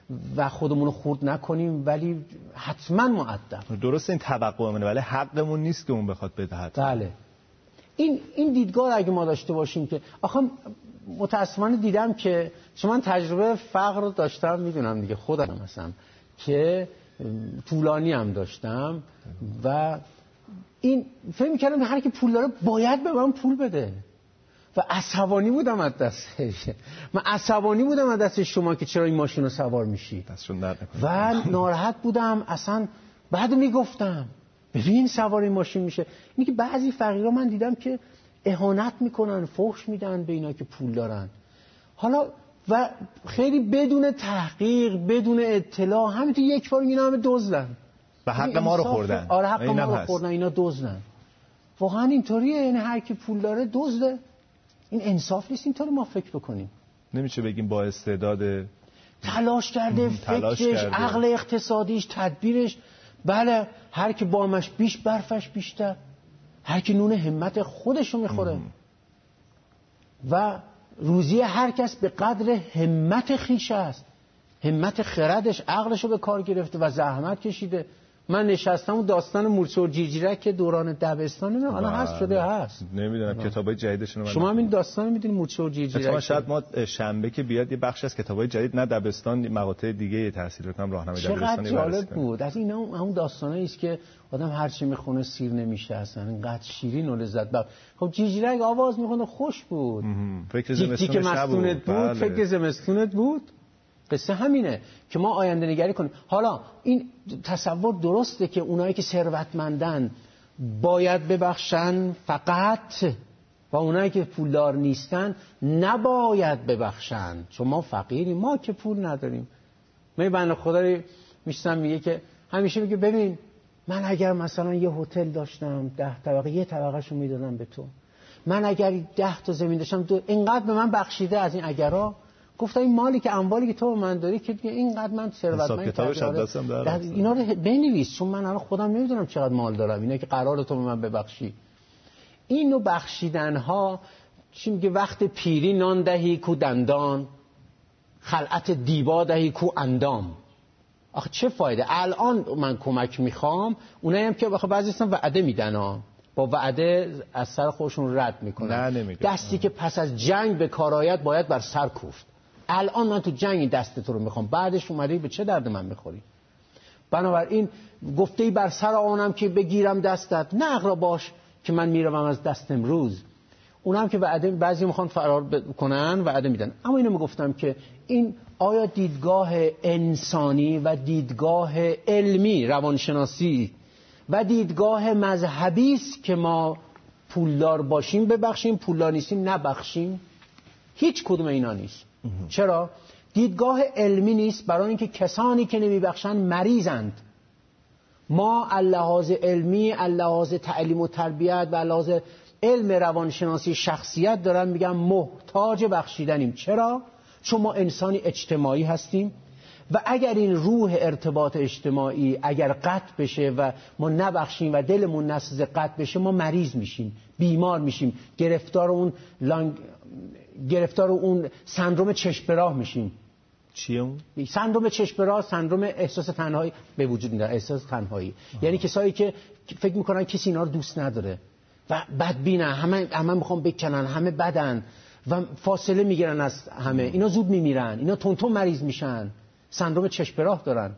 و خودمون رو خورد نکنیم، ولی حتما مؤدب. درسته این توقعمونه، ولی حقمون نیست که اون بخواد بدهد. بله. این این دیدگاه اگه ما داشته باشیم که آخه متاسفانه دیدم که چون من تجربه فقر رو داشتم، میدونم دیگه، خودم مثلا که طولانی هم داشتم و این فکر می‌کردم هر کی پول داره باید به من پول بده و عصبانی بودم از دستش. من عصبانی بودم از دست شما که چرا این ماشین رو سوار میشی دستشون درد نکنه و ناراحت بودم اصلا. بعد میگفتم ببین سوار این ماشین میشه. اینی که بعضی فقیرا من دیدم که اهانت میکنن، فحش میدن به اینا که پول دارن. حالا و خیلی بدون تحقیق، بدون اطلاع، همینطور یک بار اینا همه دزدن، به حق ما رو خوردن. آره حق ما رو خوردن، اینا دزدن. واقعا اینطوریه، یعنی هر کی پول داره دزده. این انصاف نیست اینطوری ما فکر بکنیم. نمیشه بگیم با استعداد تلاش کرده، تلاش فکرش، کرده. عقل اقتصادیش، تدبیرش. بله هر کی بامش بیش برفش بیشتر، هر کی نون همت خودشو میخوره و روزی هر کس به قدر همت خیش است. همت خردش، عقلشو به کار گرفته و زحمت کشیده. من نشستم و داستان مورچه و جیرجیرک که دوران دبستان نه الان هست شده هست. نمیدونم کتابای جدیدشون رو شما هم این داستان میدونید مورچه و جیرجیرک. اتفاقا شاید ما شنبه که بیاد یه بخش از کتابای جدید، نه دبستان، مقاطع دیگه تحصیل کنم، راهنمای دبستانی. چقدر جالب بود. از اینا همون داستانایی است که آدم هر چی میخونه سیر نمیشه اصلا، اینقدر شیرین و لذت بخش. خب جیرجیرک آواز میخونه خوش بود. فکر زمستونش نبود. بود. فکر زمستونت بود. قصه همینه که ما آینده نگری کنیم. حالا این تصور درسته که اونایی که ثروتمندن باید ببخشن فقط و اونایی که پولدار نیستن نباید ببخشن، چون ما فقیریم، ما که پول نداریم. من بنده خدا میشتم میگه که همیشه میگه ببین من اگر مثلا یه هتل داشتم ده طبقه، یه طبقهشو میدادم به تو. من اگر ده تا زمین داشتم دو، اینقدر به من بخشیده از این اگرها. گفتم این مالی که اموالی که تو به من داری که دیگه اینقدر من ثروتمند کردم، اینا رو بنویس، چون من الان خودم نمیدونم چقدر مال دارم، اینا که قرار تو به من ببخشی. اینو بخشیدن ها چی میگه؟ وقت پیری نان دهی کو دندان، خلعت دیبا دهی کو اندام. آخه چه فایده؟ الان من کمک میخوام، اونایی هم که بخواه بعضی هستن وعده میدن ها، با وعده از سر خودشون رد میکنن. دستی که پس از جنگ به کار آید باید بر سر کوفت. الان من تو جنگ دست تو رو میخوام، بعدش اومدی به چه درد من میخوری؟ بنابراین گفته ای بر سر آنم که بگیرم دستت، نه اغرا باش که من میروم از دست امروز. اونم که وعده، بعضی میخوان فرار کنن وعده میدن. اما اینو میگفتم که این آیا دیدگاه انسانی و دیدگاه علمی روانشناسی و دیدگاه مذهبی است که ما پولدار باشیم ببخشیم، پولدار نیستیم نبخشیم؟ هیچ کدوم اینا نیست. چرا؟ دیدگاه علمی نیست، برای اینکه کسانی که نمیبخشن مریضند. ما اللحاظ علمی، اللحاظ تعلیم و تربیت و اللحاظ علم روانشناسی شخصیت دارن میگن محتاج بخشیدنیم. چرا؟ چون ما انسانی اجتماعی هستیم و اگر این روح ارتباط اجتماعی اگر قطع بشه و ما نبخشیم و دلمون نسوزه قطع بشه، ما مریض میشیم، بیمار میشیم، گرفتار اون لانگ... گرفتار اون سندروم چشم به راه میشیم. چیه اون؟ سندروم چشم به راه، سندروم احساس تنهایی به وجود میاد. احساس تنهایی آه. یعنی کسایی که فکر میکنن کسی اینا رو دوست نداره و بدبینن، همه همه میخوان بکنن، همه بدن و فاصله میگیرن از همه. اینا زود میمیرن، اینا تونتون مریض میشن، سندروم چشم به راه دارن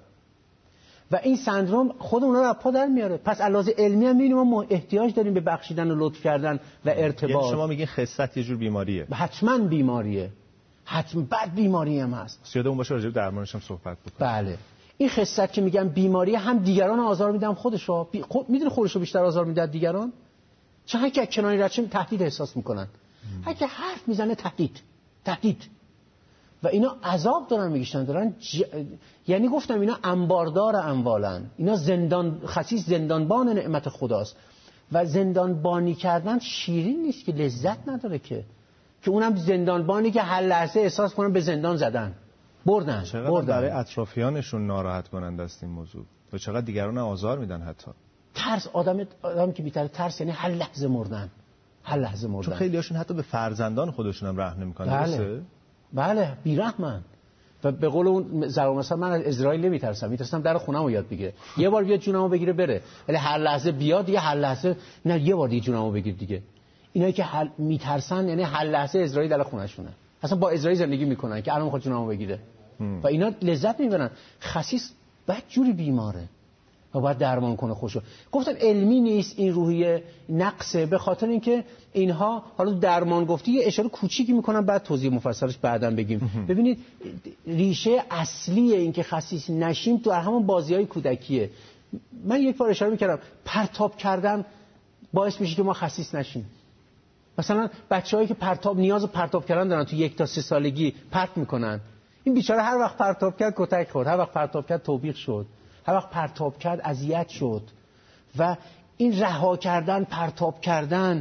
و این سندروم خود اونا رو پا در میاره. پس علاوه علمی هم میبینیم ما احتیاج داریم به بخشیدن و لطف کردن و ارتباط. یعنی شما میگین خست یه جور بیماریه؟ حتما بیماریه، حتما بد بیماری هم هست. یادمون باشه راجع به درمانش هم صحبت بکنیم. بله. این خست که میگم بیماری، هم دیگران آزار میدم خودشو بی... خود میدونه خودشو بیشتر آزار میده دیگران. چون هر کی کناری رد شه تهدید احساس میکنن، هر کی حرف میزنه تهدید تهدید و اینا عذاب دارن میگشتن دارن ج... یعنی گفتم اینا انباردار اموالن، اینا زندان خسیس زندانبان نعمت خداست و زندانبانی کردن شیرین نیست که، لذت نداره که که اونم زندانبانی که هر لحظه احساس کنن به زندان زدن، بردن چقدر بردن. برای اطرافیانشون ناراحت کننده است این موضوع و چقدر دیگران آزار میدن. حتی ترس، آدم آدم که بی‌تره ترس یعنی هر لحظه مردن، هر لحظه مردن. چون خیلی هاشون حتی به فرزندان خودشون هم رحم نمی‌کنن. بله بله بی‌رحمن و به قول اون زرا مثلا من از اسرائیل نمیترسم، میترسم در خونه‌مو یاد بگیره. یه بار بیاد جونمو بگیره بره، ولی هر لحظه بیاد دیگه، هر لحظه نه یه بار دیگه جونمو بگیر دیگه. اینایی که هر میترسن یعنی هر لحظه اسرائیل در خونه‌شونه، اصلا با اسرائیل زندگی میکنن که الان میخواد جونمو بگیره هم. و اینا لذت میبرن. خسیس بد جوری بیماره و باید درمان کنه خوشو. گفتم علمی نیست این روحیه، نقصه، به خاطر اینکه اینها حالا درمان گفتی یه اشاره کوچیکی میکنم بعد توضیح مفصلش بعداً بگیم. ببینید ریشه اصلی این که خسیس نشیم تو همون بازی‌های کودکیه. من یک بار اشاره میکردم پرتاب کردن باعث میشه که ما خسیس نشیم. مثلا بچه‌هایی که پرتاب نیاز پرتاب کردن دارن تو یک تا سه سالگی پرت میکنن، این بیچاره هر وقت پرتاب کرد کتک خورد، هر وقت پرتاب کرد توبیخ شد، هر وقت پرتاب کرد اذیت شد. و این رها کردن، پرتاب کردن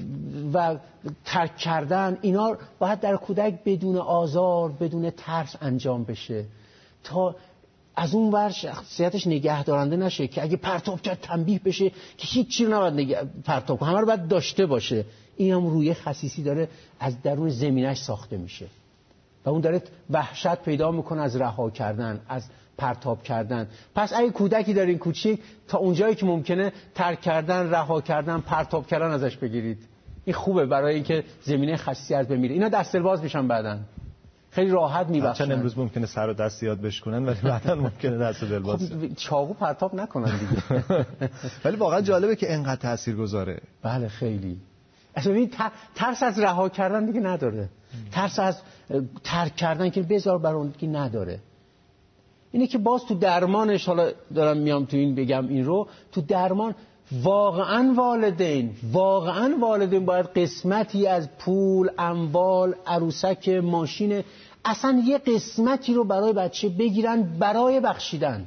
و ترک کردن، اینا باید در کودک بدون آزار، بدون ترس انجام بشه تا از اون ور شخصیتش نگه دارنده نشه که اگه پرتاب کرد تنبیه بشه که هیچ چیزی نباید نگه پرتاب کنه، همه رو باید داشته باشه. این هم روی خسیسی داره از درون زمینش ساخته میشه و اون داره وحشت پیدا میکنه از رها کردن، از پرتاب کردن. پس اگه کودکی دارین کوچیک، تا اونجایی که ممکنه ترک کردن، رها کردن، پرتاب کردن ازش بگیرید. این خوبه برای اینکه زمینه خسیسی از بمیره. اینا دست باز میشن بعداً خیلی راحت میبخشن. چون امروز ممکنه سر و دست یاد بشکنن ولی بعداً ممکنه دست و دل باز خب چاقو پرتاب نکنن دیگه. ولی واقعا جالبه که اینقدر تاثیرگذاره. بله خیلی. اصلا این ترس از رها کردن دیگه نداره، ترس از ترک کردن که بذار برای اون دیگه نداره. اینه که باز تو درمانش، حالا دارم میام تو این بگم این رو، تو درمان واقعا والدین واقعا والدین باید قسمتی از پول، اموال، عروسک، ماشین، اصلا یه قسمتی رو برای بچه بگیرن برای بخشیدن.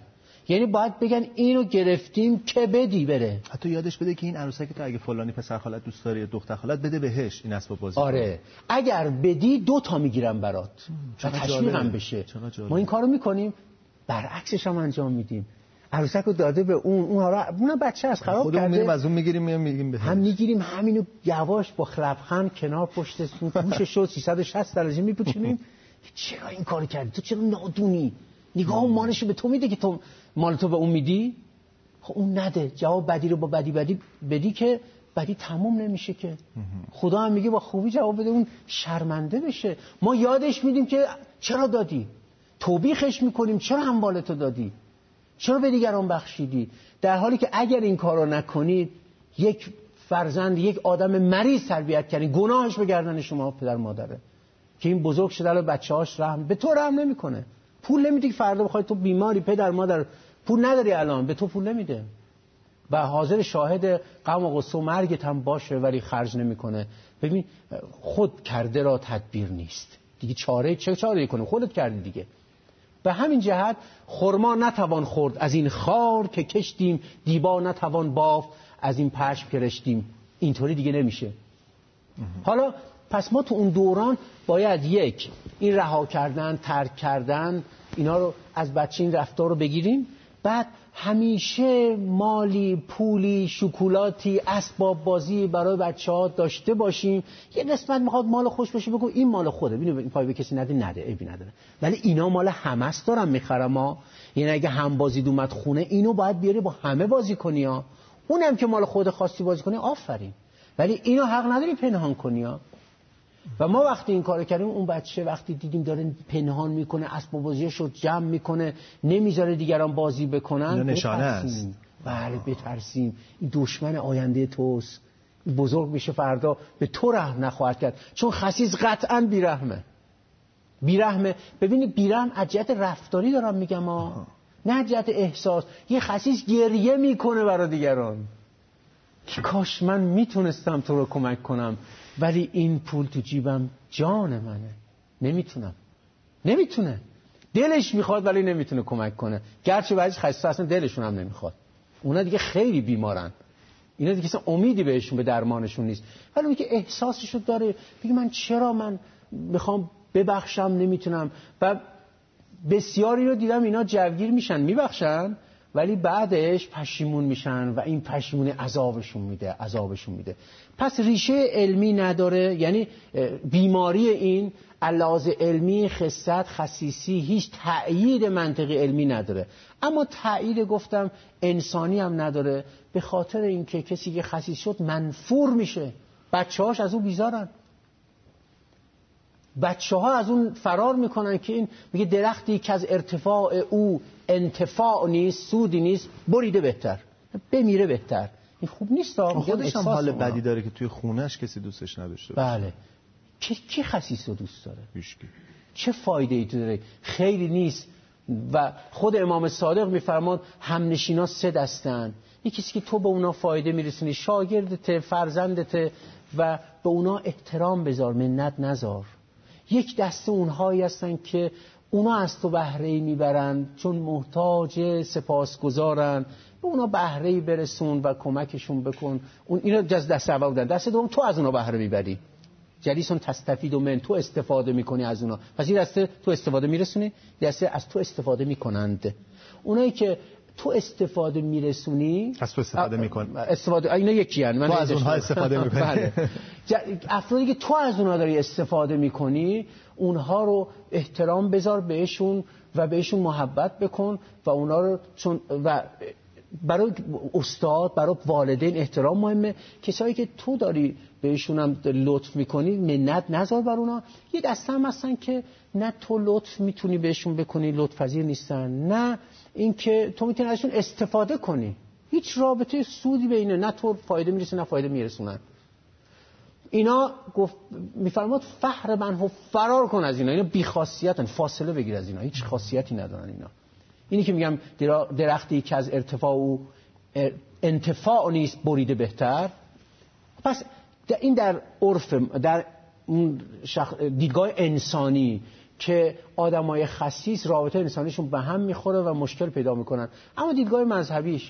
یعنی باید بگن اینو گرفتیم که بدی بره. حتی یادش بده که این عروسک تو اگه فلانی پسر خالت دوست داره یا دختر خالت بده بهش این اسباب بازی. آره اگر بدی دو تا میگیرم برات و تشویقم بشه. ما این کارو میکنیم، برعکسش هم انجام میدیم. عروسک رو داده به اون، اون حالا اون بچه از خراب خودمون کرده، میریم از اون میگیریم میام میگیم بهش. هم میگیریم همینو یواش با لبخند کنار پشتتون گوشش شد سیصد و شصت درجه میپوشونیم. چرا این کارو کردی؟ تو چرا نادونی؟ نگاه اون مالشو به تو میده که تو مال تو به اون میدی. خب اون نده، جواب بدی رو با بدی بدی بدی که بدی تموم نمیشه که. خدا هم میگه با خوبی جواب بده اون شرمنده بشه. ما یادش میدیم که چرا دادی، توبیخش میکنیم چرا اموالتو دادی، چرا به دیگران بخشیدی، در حالی که اگر این کارو نکنید یک فرزند، یک آدم مریض تربیت کردین، گناهش به گردن شما پدر مادره که این بزرگ شده الان بچه‌هاش رحم به تو رحم نمیکنه. پول نمیدی که فردا بخوای تو بیماری پدر مادر پول نداری الان به تو پول نمیده و حاضر شاهد غم و غصه و مرگت هم باشه ولی خرج نمیکنه. ببین خود کرده را تدبیر نیست دیگه، چاره چه چاره کنه، خودت کردی دیگه. به همین جهت خرما نتوان خورد از این خار که کشتیم، دیبا نتوان بافت از این پشم که رشتیم. اینطوری دیگه نمیشه. حالا پس ما تو اون دوران باید یک این رها کردن، ترک کردن اینا رو از بچه این رفتار رو بگیریم. بعد همیشه مالی، پولی، شکلاتی، اسباب بازی برای بچه‌ها داشته باشیم. یه قسمت میخواد مال خوش باشه بگو این مال خوده، ببین این پای به کسی نده نده عیبی نداره، ولی اینا مال همه است دارم میخرم ما. یعنی اگه هم بازی اومد خونه اینو باید بیاری با همه بازی کنی ها. اونم که مال خود خواستی بازی کنی آفرین، ولی اینو حق نداری پنهان کنی ها. و ما وقتی این کارو کردیم اون بچه وقتی دیدیم داره پنهان میکنه، اسباب بازیشو جمع میکنه، نمیذاره دیگران بازی بکنن، نشانه است. بله بترسیم، این دشمن آینده توست، بزرگ میشه فردا به تو رحم نخواهد کرد، چون خسیس قطعا بیرحمه. بیرحمه. ببینید بیرحم از جهت رفتاری دارم میگم ها، نه از جهت احساس. یه خسیس گریه میکنه برای دیگران که کاش من میتونستم تو رو کمک کنم ولی این پول تو جیبم جان منه، نمیتونم. نمیتونه، دلش میخواد ولی نمیتونه کمک کنه. گرچه بعضی خسیس‌ها اصلا دلشون هم نمیخواد، اونا دیگه خیلی بیمارن، اینا دیگه اصلا امیدی بهشون به درمانشون نیست، ولی اون که احساسشو داره بگه من چرا من میخوام ببخشم نمیتونم. و بسیاری رو دیدم اینا جوگیر میشن میبخشن ولی بعدش پشیمون میشن و این پشیمونی عذابشون میده عذابشون میده. پس ریشه علمی نداره، یعنی بیماری این علاوه علمی، خست، خسیسی هیچ تأیید منطقی علمی نداره، اما تأیید گفتم انسانی هم نداره، به خاطر اینکه کسی که خسیس شد منفور میشه، بچه‌هاش از اون بیزارن، بچه ها از اون فرار میکنن که این میگه درختی که از ارتفاع او انتفاع نیست، سودی نیست، بریده بهتر، بمیره بهتر. این خوب نیست. خودش هم حال بدی داره که توی خونهش کسی دوستش نداشته باشه. بله. کی کی خسیس رو دوست داره؟ هیچکی. چه فایده ای تو داره؟ خیلی نیست. و خود امام صادق میفرماد همنشینا سه دستن، یکی کسی که تو به اونا فایده میرسونی، شاگردت، فرزندت، و به اونا احترام بذار، منت نذار. یک دسته اونهایی هستن که اونا از تو بهره‌ای میبرن چون محتاج سپاسگزارن، به اونا بهره‌ای برسون و کمکشون بکن. اون اینا جز دسته اول بودن. دسته دوم تو از اونا بهره میبری، جلیسون تستفید و من، تو استفاده میکنی از اونا. پس این دسته تو استفاده میرسونی، دسته از تو استفاده میکنند. اونایی که تو استفاده میرسونی از تو استفاده میکن استفاده اینا یکی ان من تو از اونها استفاده میکنی. بله. افرادی که تو از اونها داری استفاده میکنی اونها رو احترام بذار بهشون و بهشون محبت بکن و اونها رو چون و برای استاد برای والدین احترام مهمه. کسایی که تو داری بهشون هم لطف میکنی منت نذار بر اونا. یه دسته هم هستن که نه تو لطف میتونی بهشون بکنی، لطف پذیر نیستن، نه اینکه تو میتونی ازشون استفاده کنی، هیچ رابطه سودی بینه، نه تو فایده میرسه نه فایده میرسونن. اینا گفت میفرماد فحر منو فرار کن از اینا، اینا بی خاصیتن، فاصله بگیر از اینا، هیچ خاصیتی ندارن اینا. اینی که میگم درختی که از ارتفاع و انتفاع نیست بریده بهتر. پس این در عرف، در دیدگاه انسانی که آدمای خسیس رابطه انسانیشون به هم میخوره و مشکل پیدا میکنن. اما دیدگاه مذهبیش،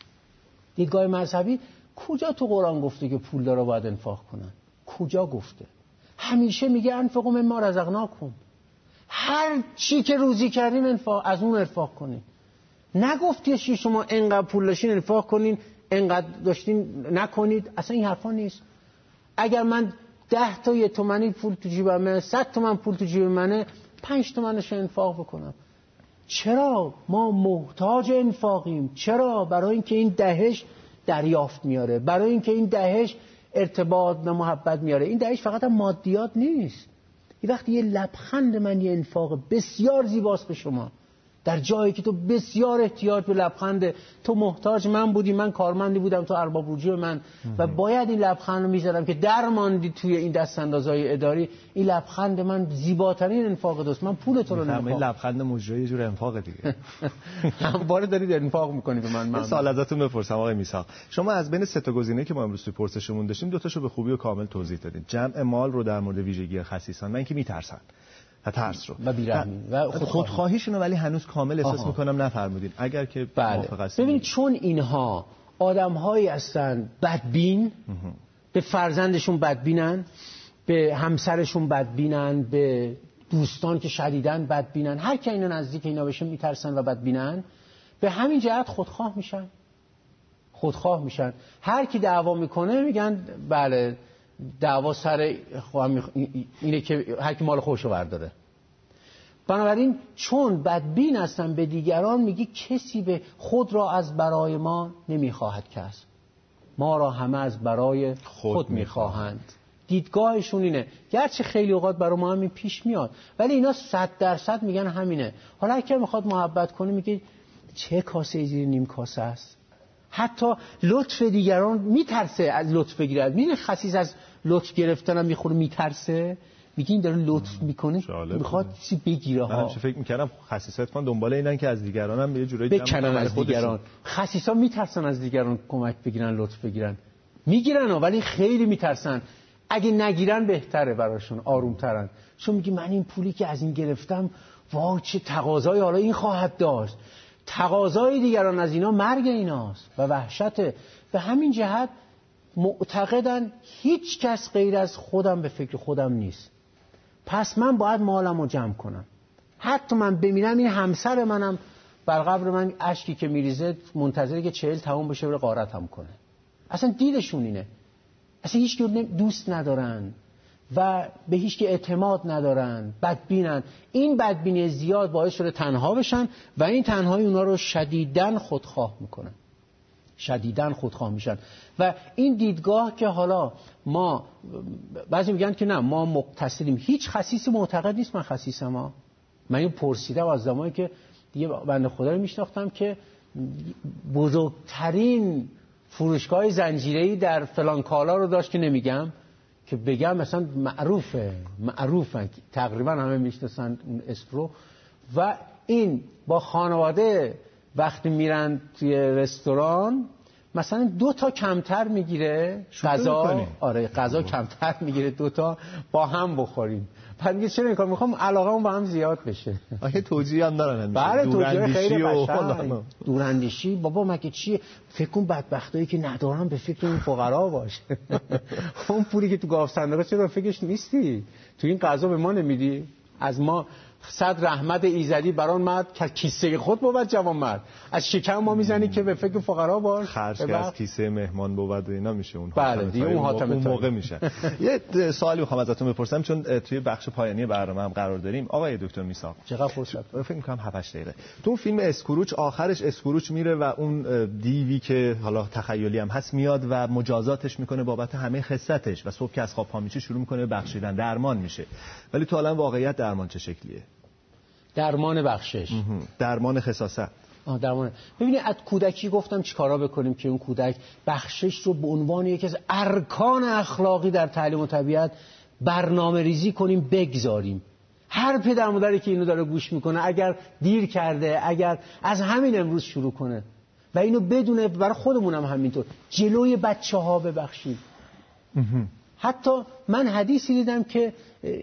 دیدگاه مذهبی کجا تو قرآن گفته که پول داره باید انفاق کنن؟ کجا گفته؟ همیشه میگه انفقوا مما رزقناکم، هر چی که روزی کردیم انفاق، از اون انفاق کنین. نگفتی شما انقدر پول داشتین انفاق کنین، انقدر داشتین نکنید. اصلا این حرفا نیست. اگر من ده تا یه تومنی پول تو جیبمه، صد تومن پول تو جیب منه، پنج تومنش انفاق بکنم. چرا ما محتاج انفاقیم؟ چرا؟ برای اینکه این دهش دریافت میاره، برای اینکه این دهش ارتباط و محبت میاره. این دهش فقط هم مادیات نیست. این وقتی یه لبخند من یه انفاق بسیار زیباست به شما، در جایی که تو بسیار احتیاج به لبخنده، تو محتاج من بودی، من کارمندی بودم، تو ارباب رجوع من و باید این لبخند رو میذارم که در ماندی توی این دست اندازهای اداری. این لبخند من زیباترین انفاق دوست. من پول تو رو نمیخوام. این لبخند مجری یه جور انفاق دیگه. همواره دارید انفاق میکنی به من. من سوال ازتون بپرسم آقای میثاق، شما از بین سه تا گزینه که ما امروز توی پرسشمون داشتیم دو تاشو به خوبی و کامل توضیح دادین. جمع مال رو در مورد ویژگی خسیسان و اینکه میترسن و ترس رو و بیرحمی و خودخواهیشون، ولی هنوز کامل احساس آها. میکنم نفرمودین. اگر که موافق هستین. ببین چون اینها آدم‌هایی هستن بدبین، به فرزندشون بدبینن، به همسرشون بدبینن، به دوستان که شدیداً بدبینن، هر کی اینا نزدیک اینا بشه میترسن و بدبینن، به همین جهت خودخواه میشن. خودخواه میشن. هر کی دعوا میکنه میگن بله دعوا سر اینه که هر کی مال خودشو برداره. بنابراین چون بدبین هستن به دیگران، میگی کسی به خود را از برای ما نمیخواهد کس، ما را همه از برای خود, خود میخواهند. دیدگاهشون اینه. گرچه خیلی اوقات برای ما همین پیش میاد، ولی اینا صد درصد میگن همینه. حالا اگه میخواد محبت کنه میگه چه کاسه زیر نیم کاسه است. حتی لطف دیگران میترسه از لطف بگیرد. میدونی خسیس از لطف گرفتن هم میخوره میترسه، میگه این داره لطف میکنه میخواد چیزی بگیره ها. من همیشه فکر میکردم خسیسات کن دنبال اینن که از دیگران هم یه جورایی بکنن از دیگران. خسیسا میترسن از دیگران کمک بگیرن، لطف بگیرن. میگیرن ولی خیلی میترسن. اگه نگیرن بهتره براشون، آرومترن. چون میگه من این پولی که از این گرفتم وای چه تقاضای حالا این خواهد داشت. تقاضای دیگران از اینا مرگ ایناست و وحشته. به همین جهت معتقدن هیچ کس غیر از خودم به فکر خودم نیست، پس من باید مالم رو جمع کنم. حتی من بمیرم این همسر منم بر قبر من اشکی که میریزه منتظره که چهل تموم بشه بره غارتم کنه. اصلا دیدشون اینه. اصلا هیچ کی دوست ندارن و به هیچ کی اعتماد ندارن، بدبینن. این بدبینی زیاد باعث شده تنها بشن و این تنهایی اونا رو شدیداً خودخواه میکنن. شدیداً خودخواه میشن و این دیدگاه که حالا ما بعضی میگن که نه ما مقتصدیم، هیچ خسیسی معتقد نیست من خسیسم. ها من این پرسیدم از زمانی که دیگه بنده خدا رو میشناختم که بزرگترین فروشگاه زنجیره‌ای در فلان کالا رو داشت که نمیگم که بگم مثلا معروفه معروفن تقریبا همه میشناسن اون اسم رو. و این با خانواده وقتی میرن توی رستوران مثلا دو تا کمتر میگیره غذا، آره غذا کمتر میگیره، دو تا با هم بخوریم. بعد میگه چرا این کار میخوام علاقمون با هم زیاد بشه. آخه توجیه هم دارن. بله توجیه خیلی قشنگ. دوراندیشی بابا مگه چیه؟ فکر کن بدبختایی که ندارن به فکر این فقرا باشه. اون پولی که تو گاو صندوق چرا فکرش نیستی؟ تو این غذا به ما نمیدی؟ از ما صد رحمت ایزدی بران مرد که کیسه خود بود جوان مرد، از شکم ما میزنی که به فکر فقرا باش، خرج که از کیسه مهمان بود و اینا میشه اون. بله دیگه اون حاتم موقع میشه. یه سوالی میخوام ازتون بپرسم چون توی بخش پایانی برنامه هم قرار داریم. آقای دکتر میثاق چقدر فرصت؟ فکر میکنم هفت هشت دقیقه. تو اون فیلم اسکروچ آخرش اسکروچ میره و اون دیوی که حالا تخیلی هم هست میاد و مجازاتش میکنه بابت همه خصتش و صبح که از خواب پا میشه شروع میکنه بخشیدن، درمان میشه. ولی تو الان واقعیت درمان چه شکلیه؟ درمان بخشش، درمان خساست. آه درمان. ببینید از کودکی گفتم چیکارا بکنیم که اون کودک بخشش رو به عنوان یکی از ارکان اخلاقی در تعلیم و تربیت برنامه ریزی کنیم، بگذاریم. هر پدر مادری که اینو داره گوش میکنه اگر دیر کرده، اگر از همین امروز شروع کنه و اینو بدونه، برای خودمونم همینطور جلوی بچه‌ها ببخشیم. حتی من حدیثی دیدم که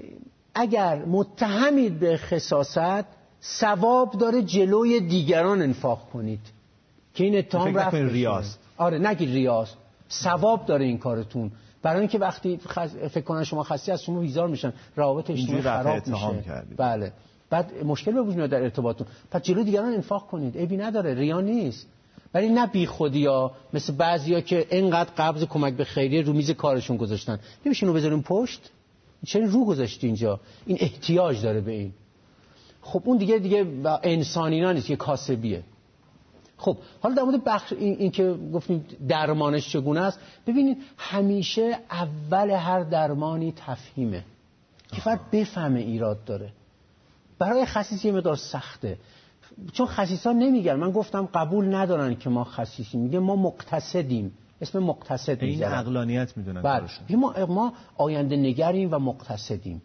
اگر متهمید به خساست ثواب داره جلوی دیگران انفاق کنید که این اتهام رفت ریاست. آره نگید ریاست، ثواب داره این کارتون، برای اینکه وقتی خس... فکر کنن شما خسته از شما بیزار میشن، روابط اجتماعی خراب میشه. کردید. بله بعد مشکل به وجود میاد در ارتباطتون. پس جلوی دیگران انفاق کنید، عیبی نداره، ریا نیست. ولی نه بی خودیا مثل بعضیا که اینقدر قبض کمک به خیریه رو میز کارشون گذاشتن. نمیشه اینو بذاریم پشت؟ چرا رو گذاشتی اینجا؟ این احتیاج داره به این. خب اون دیگه دیگه انسانینا نیست، یه کاسبیه. خب حالا در مورد بخش این, این که گفتیم درمانش چگونه است، ببینید همیشه اول هر درمانی تفهیمه که فرد بفهمه ایراد داره. برای خسیس یه مقدار سخته، چون خسیسا نمیگن، من گفتم قبول ندارن که ما خسیسیم، میگه ما مقتصدیم، اسم مقتصد این عقلانیت میدونن کارشون. ما ما آینده نگریم و مقتصدیم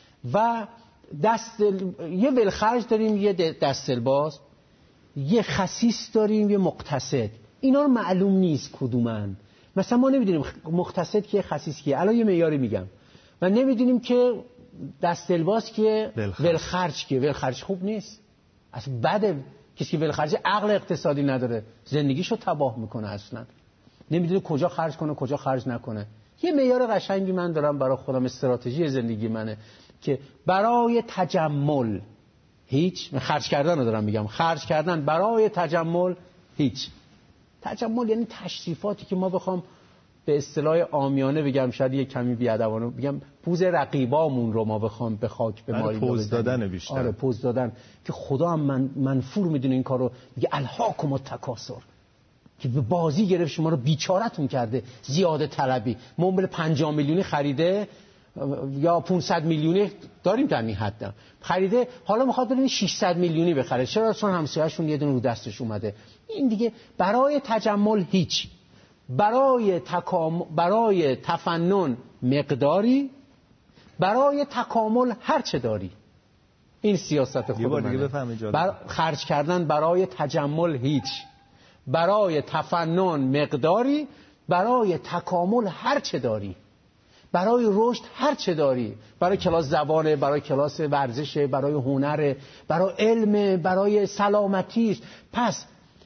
و دست یه ولخرج داریم، یه دستلباز، یه خسیس داریم، یه مقتصد. اینا رو معلوم نیست کدومن. مثلا ما نمیدونیم مقتصد کیه، خسیس کیه. الان یه معیاری میگم و نمیدونیم که دستلباز کیه، ولخرج کیه. ولخرج خوب نیست، اصلا بده. کسی که ولخرج عقل اقتصادی نداره، زندگیشو تباه میکنه، اصلا نمیدونه کجا خرج کنه کجا خرج نکنه. یه معیار قشنگی من دارم برای خودم، استراتژی زندگی منه که برای تجمل هیچ، من خرج کردن رو دارم میگم، خرج کردن برای تجمل هیچ. تجمل یعنی تشریفاتی که ما بخوام به اصطلاح عامیانه بگم، شاید یه کمی بیادبانه بگم، پوز رقیبامون رو ما بخوام به خاک به ماری پوز دادن بیشتر. آره پوز دادن که خدا هم من منفور میدونه این کارو، میگه الهاکم التکاثر، که به بازی گرفت شما رو، بیچاره‌تون کرده، زیاده طلبی. موبایل پنجاه میلیونی خریده یا پانصد میلیونی داریم در این حد خریده، حالا میخواد بریم ششصد میلیونی بخره. چرا؟ چون همسایه‌شون یه دونه رو دستش اومده. این دیگه برای تجمل هیچ، برای تکام... برای تفنن مقداری، برای تکامل هر چه داری. این سیاست خود منه. بر... خرج کردن برای تجمل هیچ، برای تفنن مقداری، برای تکامل هر چه داری، برای رشد هر چه داری، برای کلاس زبانه، برای کلاس ورزشه، برای هنره، برای علم، برای سلامتی. پس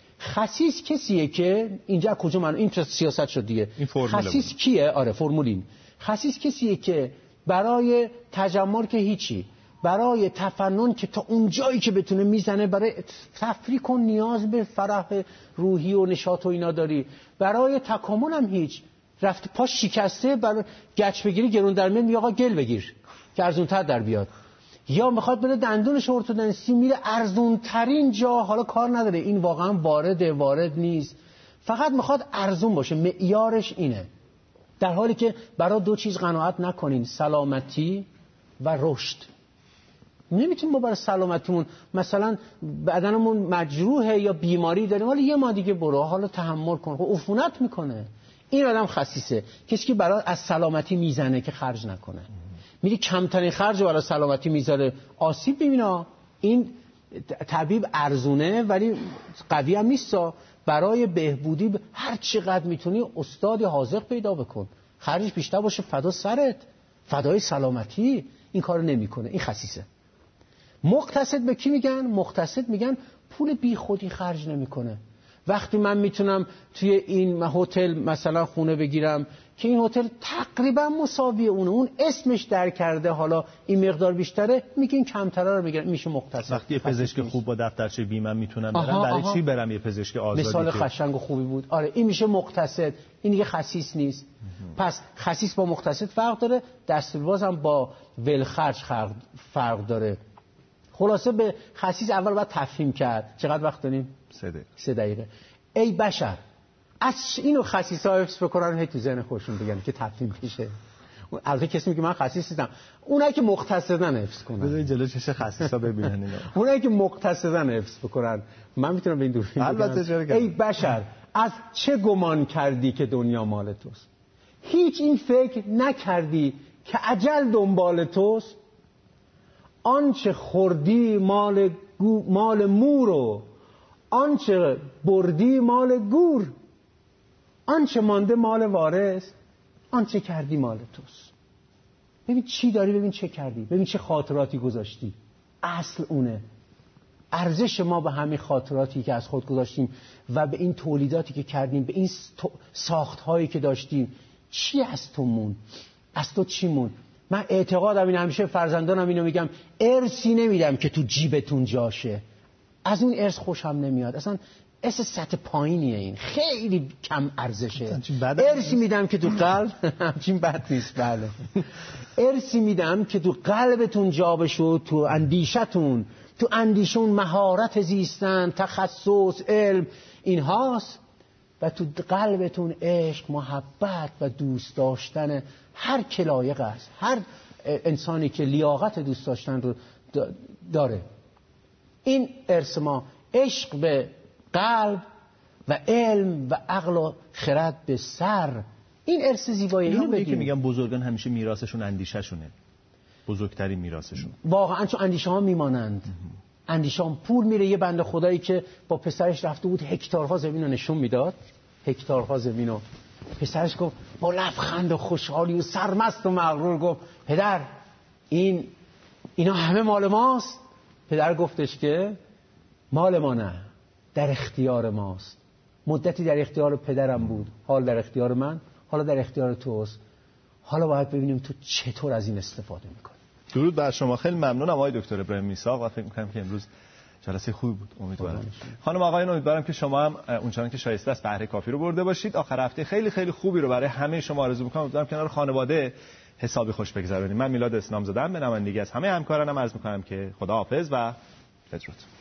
خسیس کسیه که اینجا کجا من این سیاست شد دیگه. خسیس بود. کیه؟ آره فرمولین. خسیس کسیه که برای تجمل که هیچی، برای تفنن که تا اون جایی که بتونه میزنه، برای تفریح و نیاز به فرح روحی و نشاط و اینا داری، برای تکامل هم هیچ. رفت پاش شکسته، برای گچ بگیری گرون در میاد، میگه آقا گل بگیر که ارزونتر در بیاد، یا میخواد بره دندونش ارتودنسی، میره ارزون ترین جا، حالا کار نداره این واقعا وارده وارد نیست، فقط میخواد ارزون باشه، معیارش اینه. در حالی که برای دو چیز قناعت نکنین، سلامتی و رشد. نمیتونیم ما برای سلامتیمون مثلا بدنمون مجروحه یا بیماری داریم، حالا یه ما دیگه برو، حالا تحمل کن، خب عفونت میکنه. این آدم خسیسه، کسی که برای از سلامتی میزنه که خرج نکنه، میری کمترین خرج برای سلامتی میذاره، آسیب ببینا. این طبیب ارزونه ولی قوی هم نیست. برای بهبودی هر چقدر میتونی استاد حاذق پیدا بکن، خرجش بیشتر باشه، فدا سرت، فدای سلامتی. این کارو نمیکنه، این خسیسه. مقتصد به کی میگن؟ مقتصد میگن پول بی خودی خرج نمیکنه. وقتی من میتونم توی این هتل مثلا خونه بگیرم که این هتل تقریبا مساوی اونه، اون اسمش در کرده، حالا این مقدار بیشتره، میگه این کمتره رو میگیرم، میشه مقتصد. وقتی یه پزشک خوب با دفترچه بیمه میتونم برم، برای آها. چی برم یه پزشک آزادی؟ مثال خشنگ و خوبی بود. آره این میشه مقتصد، این دیگه خسیس نیست. پس خسیس با مقتصد فرق داره، دستلباز هم با ولخرج فرق داره. خلاصه به خسیس اول باید تفهیم کرد. چقدر وقت داریم؟ سه دقیقه. سه دقیقه. ای بشر، از اینو خسیسا حفظ بکنن، هی تو ذهن خودشون بگن که تفهیم میشه. البته کسی میگه من خسیس نیستم، اونایی که مقتصدن حفظ کنن. بذارید جلوی چش خسیسا ببینن اینا. اونایی که مقتصدن حفظ بکنن. من میتونم به این دور بگم البته ای بشر، از چه گمان کردی که دنیا مال توست؟ هیچ این فکر نکردی که اجل دنبال توست؟ آنچه خوردی مال گو مال مورو، آنچه بردی مال گور، آنچه مانده مال وارث، آنچه کردی مال توست. ببین چی داری، ببین چه کردی، ببین چه خاطراتی گذاشتی. اصل اونه. ارزش ما به همین خاطراتی که از خود گذاشتیم و به این تولیداتی که کردیم، به این ساخت‌هایی که داشتیم، چی از تو مون؟ از تو چی مون؟ من اعتقادم این، همیشه فرزندانم اینو میگم، ارثی نمیدم که تو جیبتون جاشه. از اون ارث خوشم نمیاد. اصلا ارث سطح پایینیه، این خیلی کم ارزشه. ارثی میدم که تو قلب همچین بد نیست. بله ارثی میدم که تو قلبتون جا بشه، تو اندیشتون، تو اندیشون مهارت زیستن، تخصص، علم اینهاست، و تو قلبتون عشق، محبت و دوست داشتن هر که لایق است، هر انسانی که لیاقت دوست داشتن رو داره. این ارث ما، عشق به قلب و علم و عقل و خرد به سر، این ارث زیبایی. اینو بگیم که میگم بزرگان همیشه میراثشون اندیشه شونه، بزرگترین میراثشون. واقعا چون اندیشه ها میمانند. اندیشه ها پول میره. یه بنده خدایی که با پسرش رفته بود هکتارها زمین رو نشون میداد، هکتارها زمین رو. پسرش گفت با لبخند و خوشحالی و سرمست و مغرور گفت پدر این اینا همه مال ماست؟ پدر گفتش که مال ما نه، در اختیار ماست. مدتی در اختیار پدرم بود، حال در اختیار من، حالا در اختیار توست. حالا باید ببینیم تو چطور از این استفاده میکنی. درود بر شما. خیلی ممنونم آقای دکتر ابراهیم میثاق و فکر می‌کنم که امروز جلسه خوبی بود. امیدوارم خانم آقایان، امیدوارم که شما هم اونچنان که شایسته است بهره کافی رو برده باشید. آخر هفته خیلی خیلی خوبی رو برای همه شما آرزو می‌کنم. امیدوارم کنار خانواده حسابی خوش بگذرونید. من میلاد اسلام زاده ام، به نمایندگی از همه همکارانم عرض می‌کنم که خداحافظ و بدرود.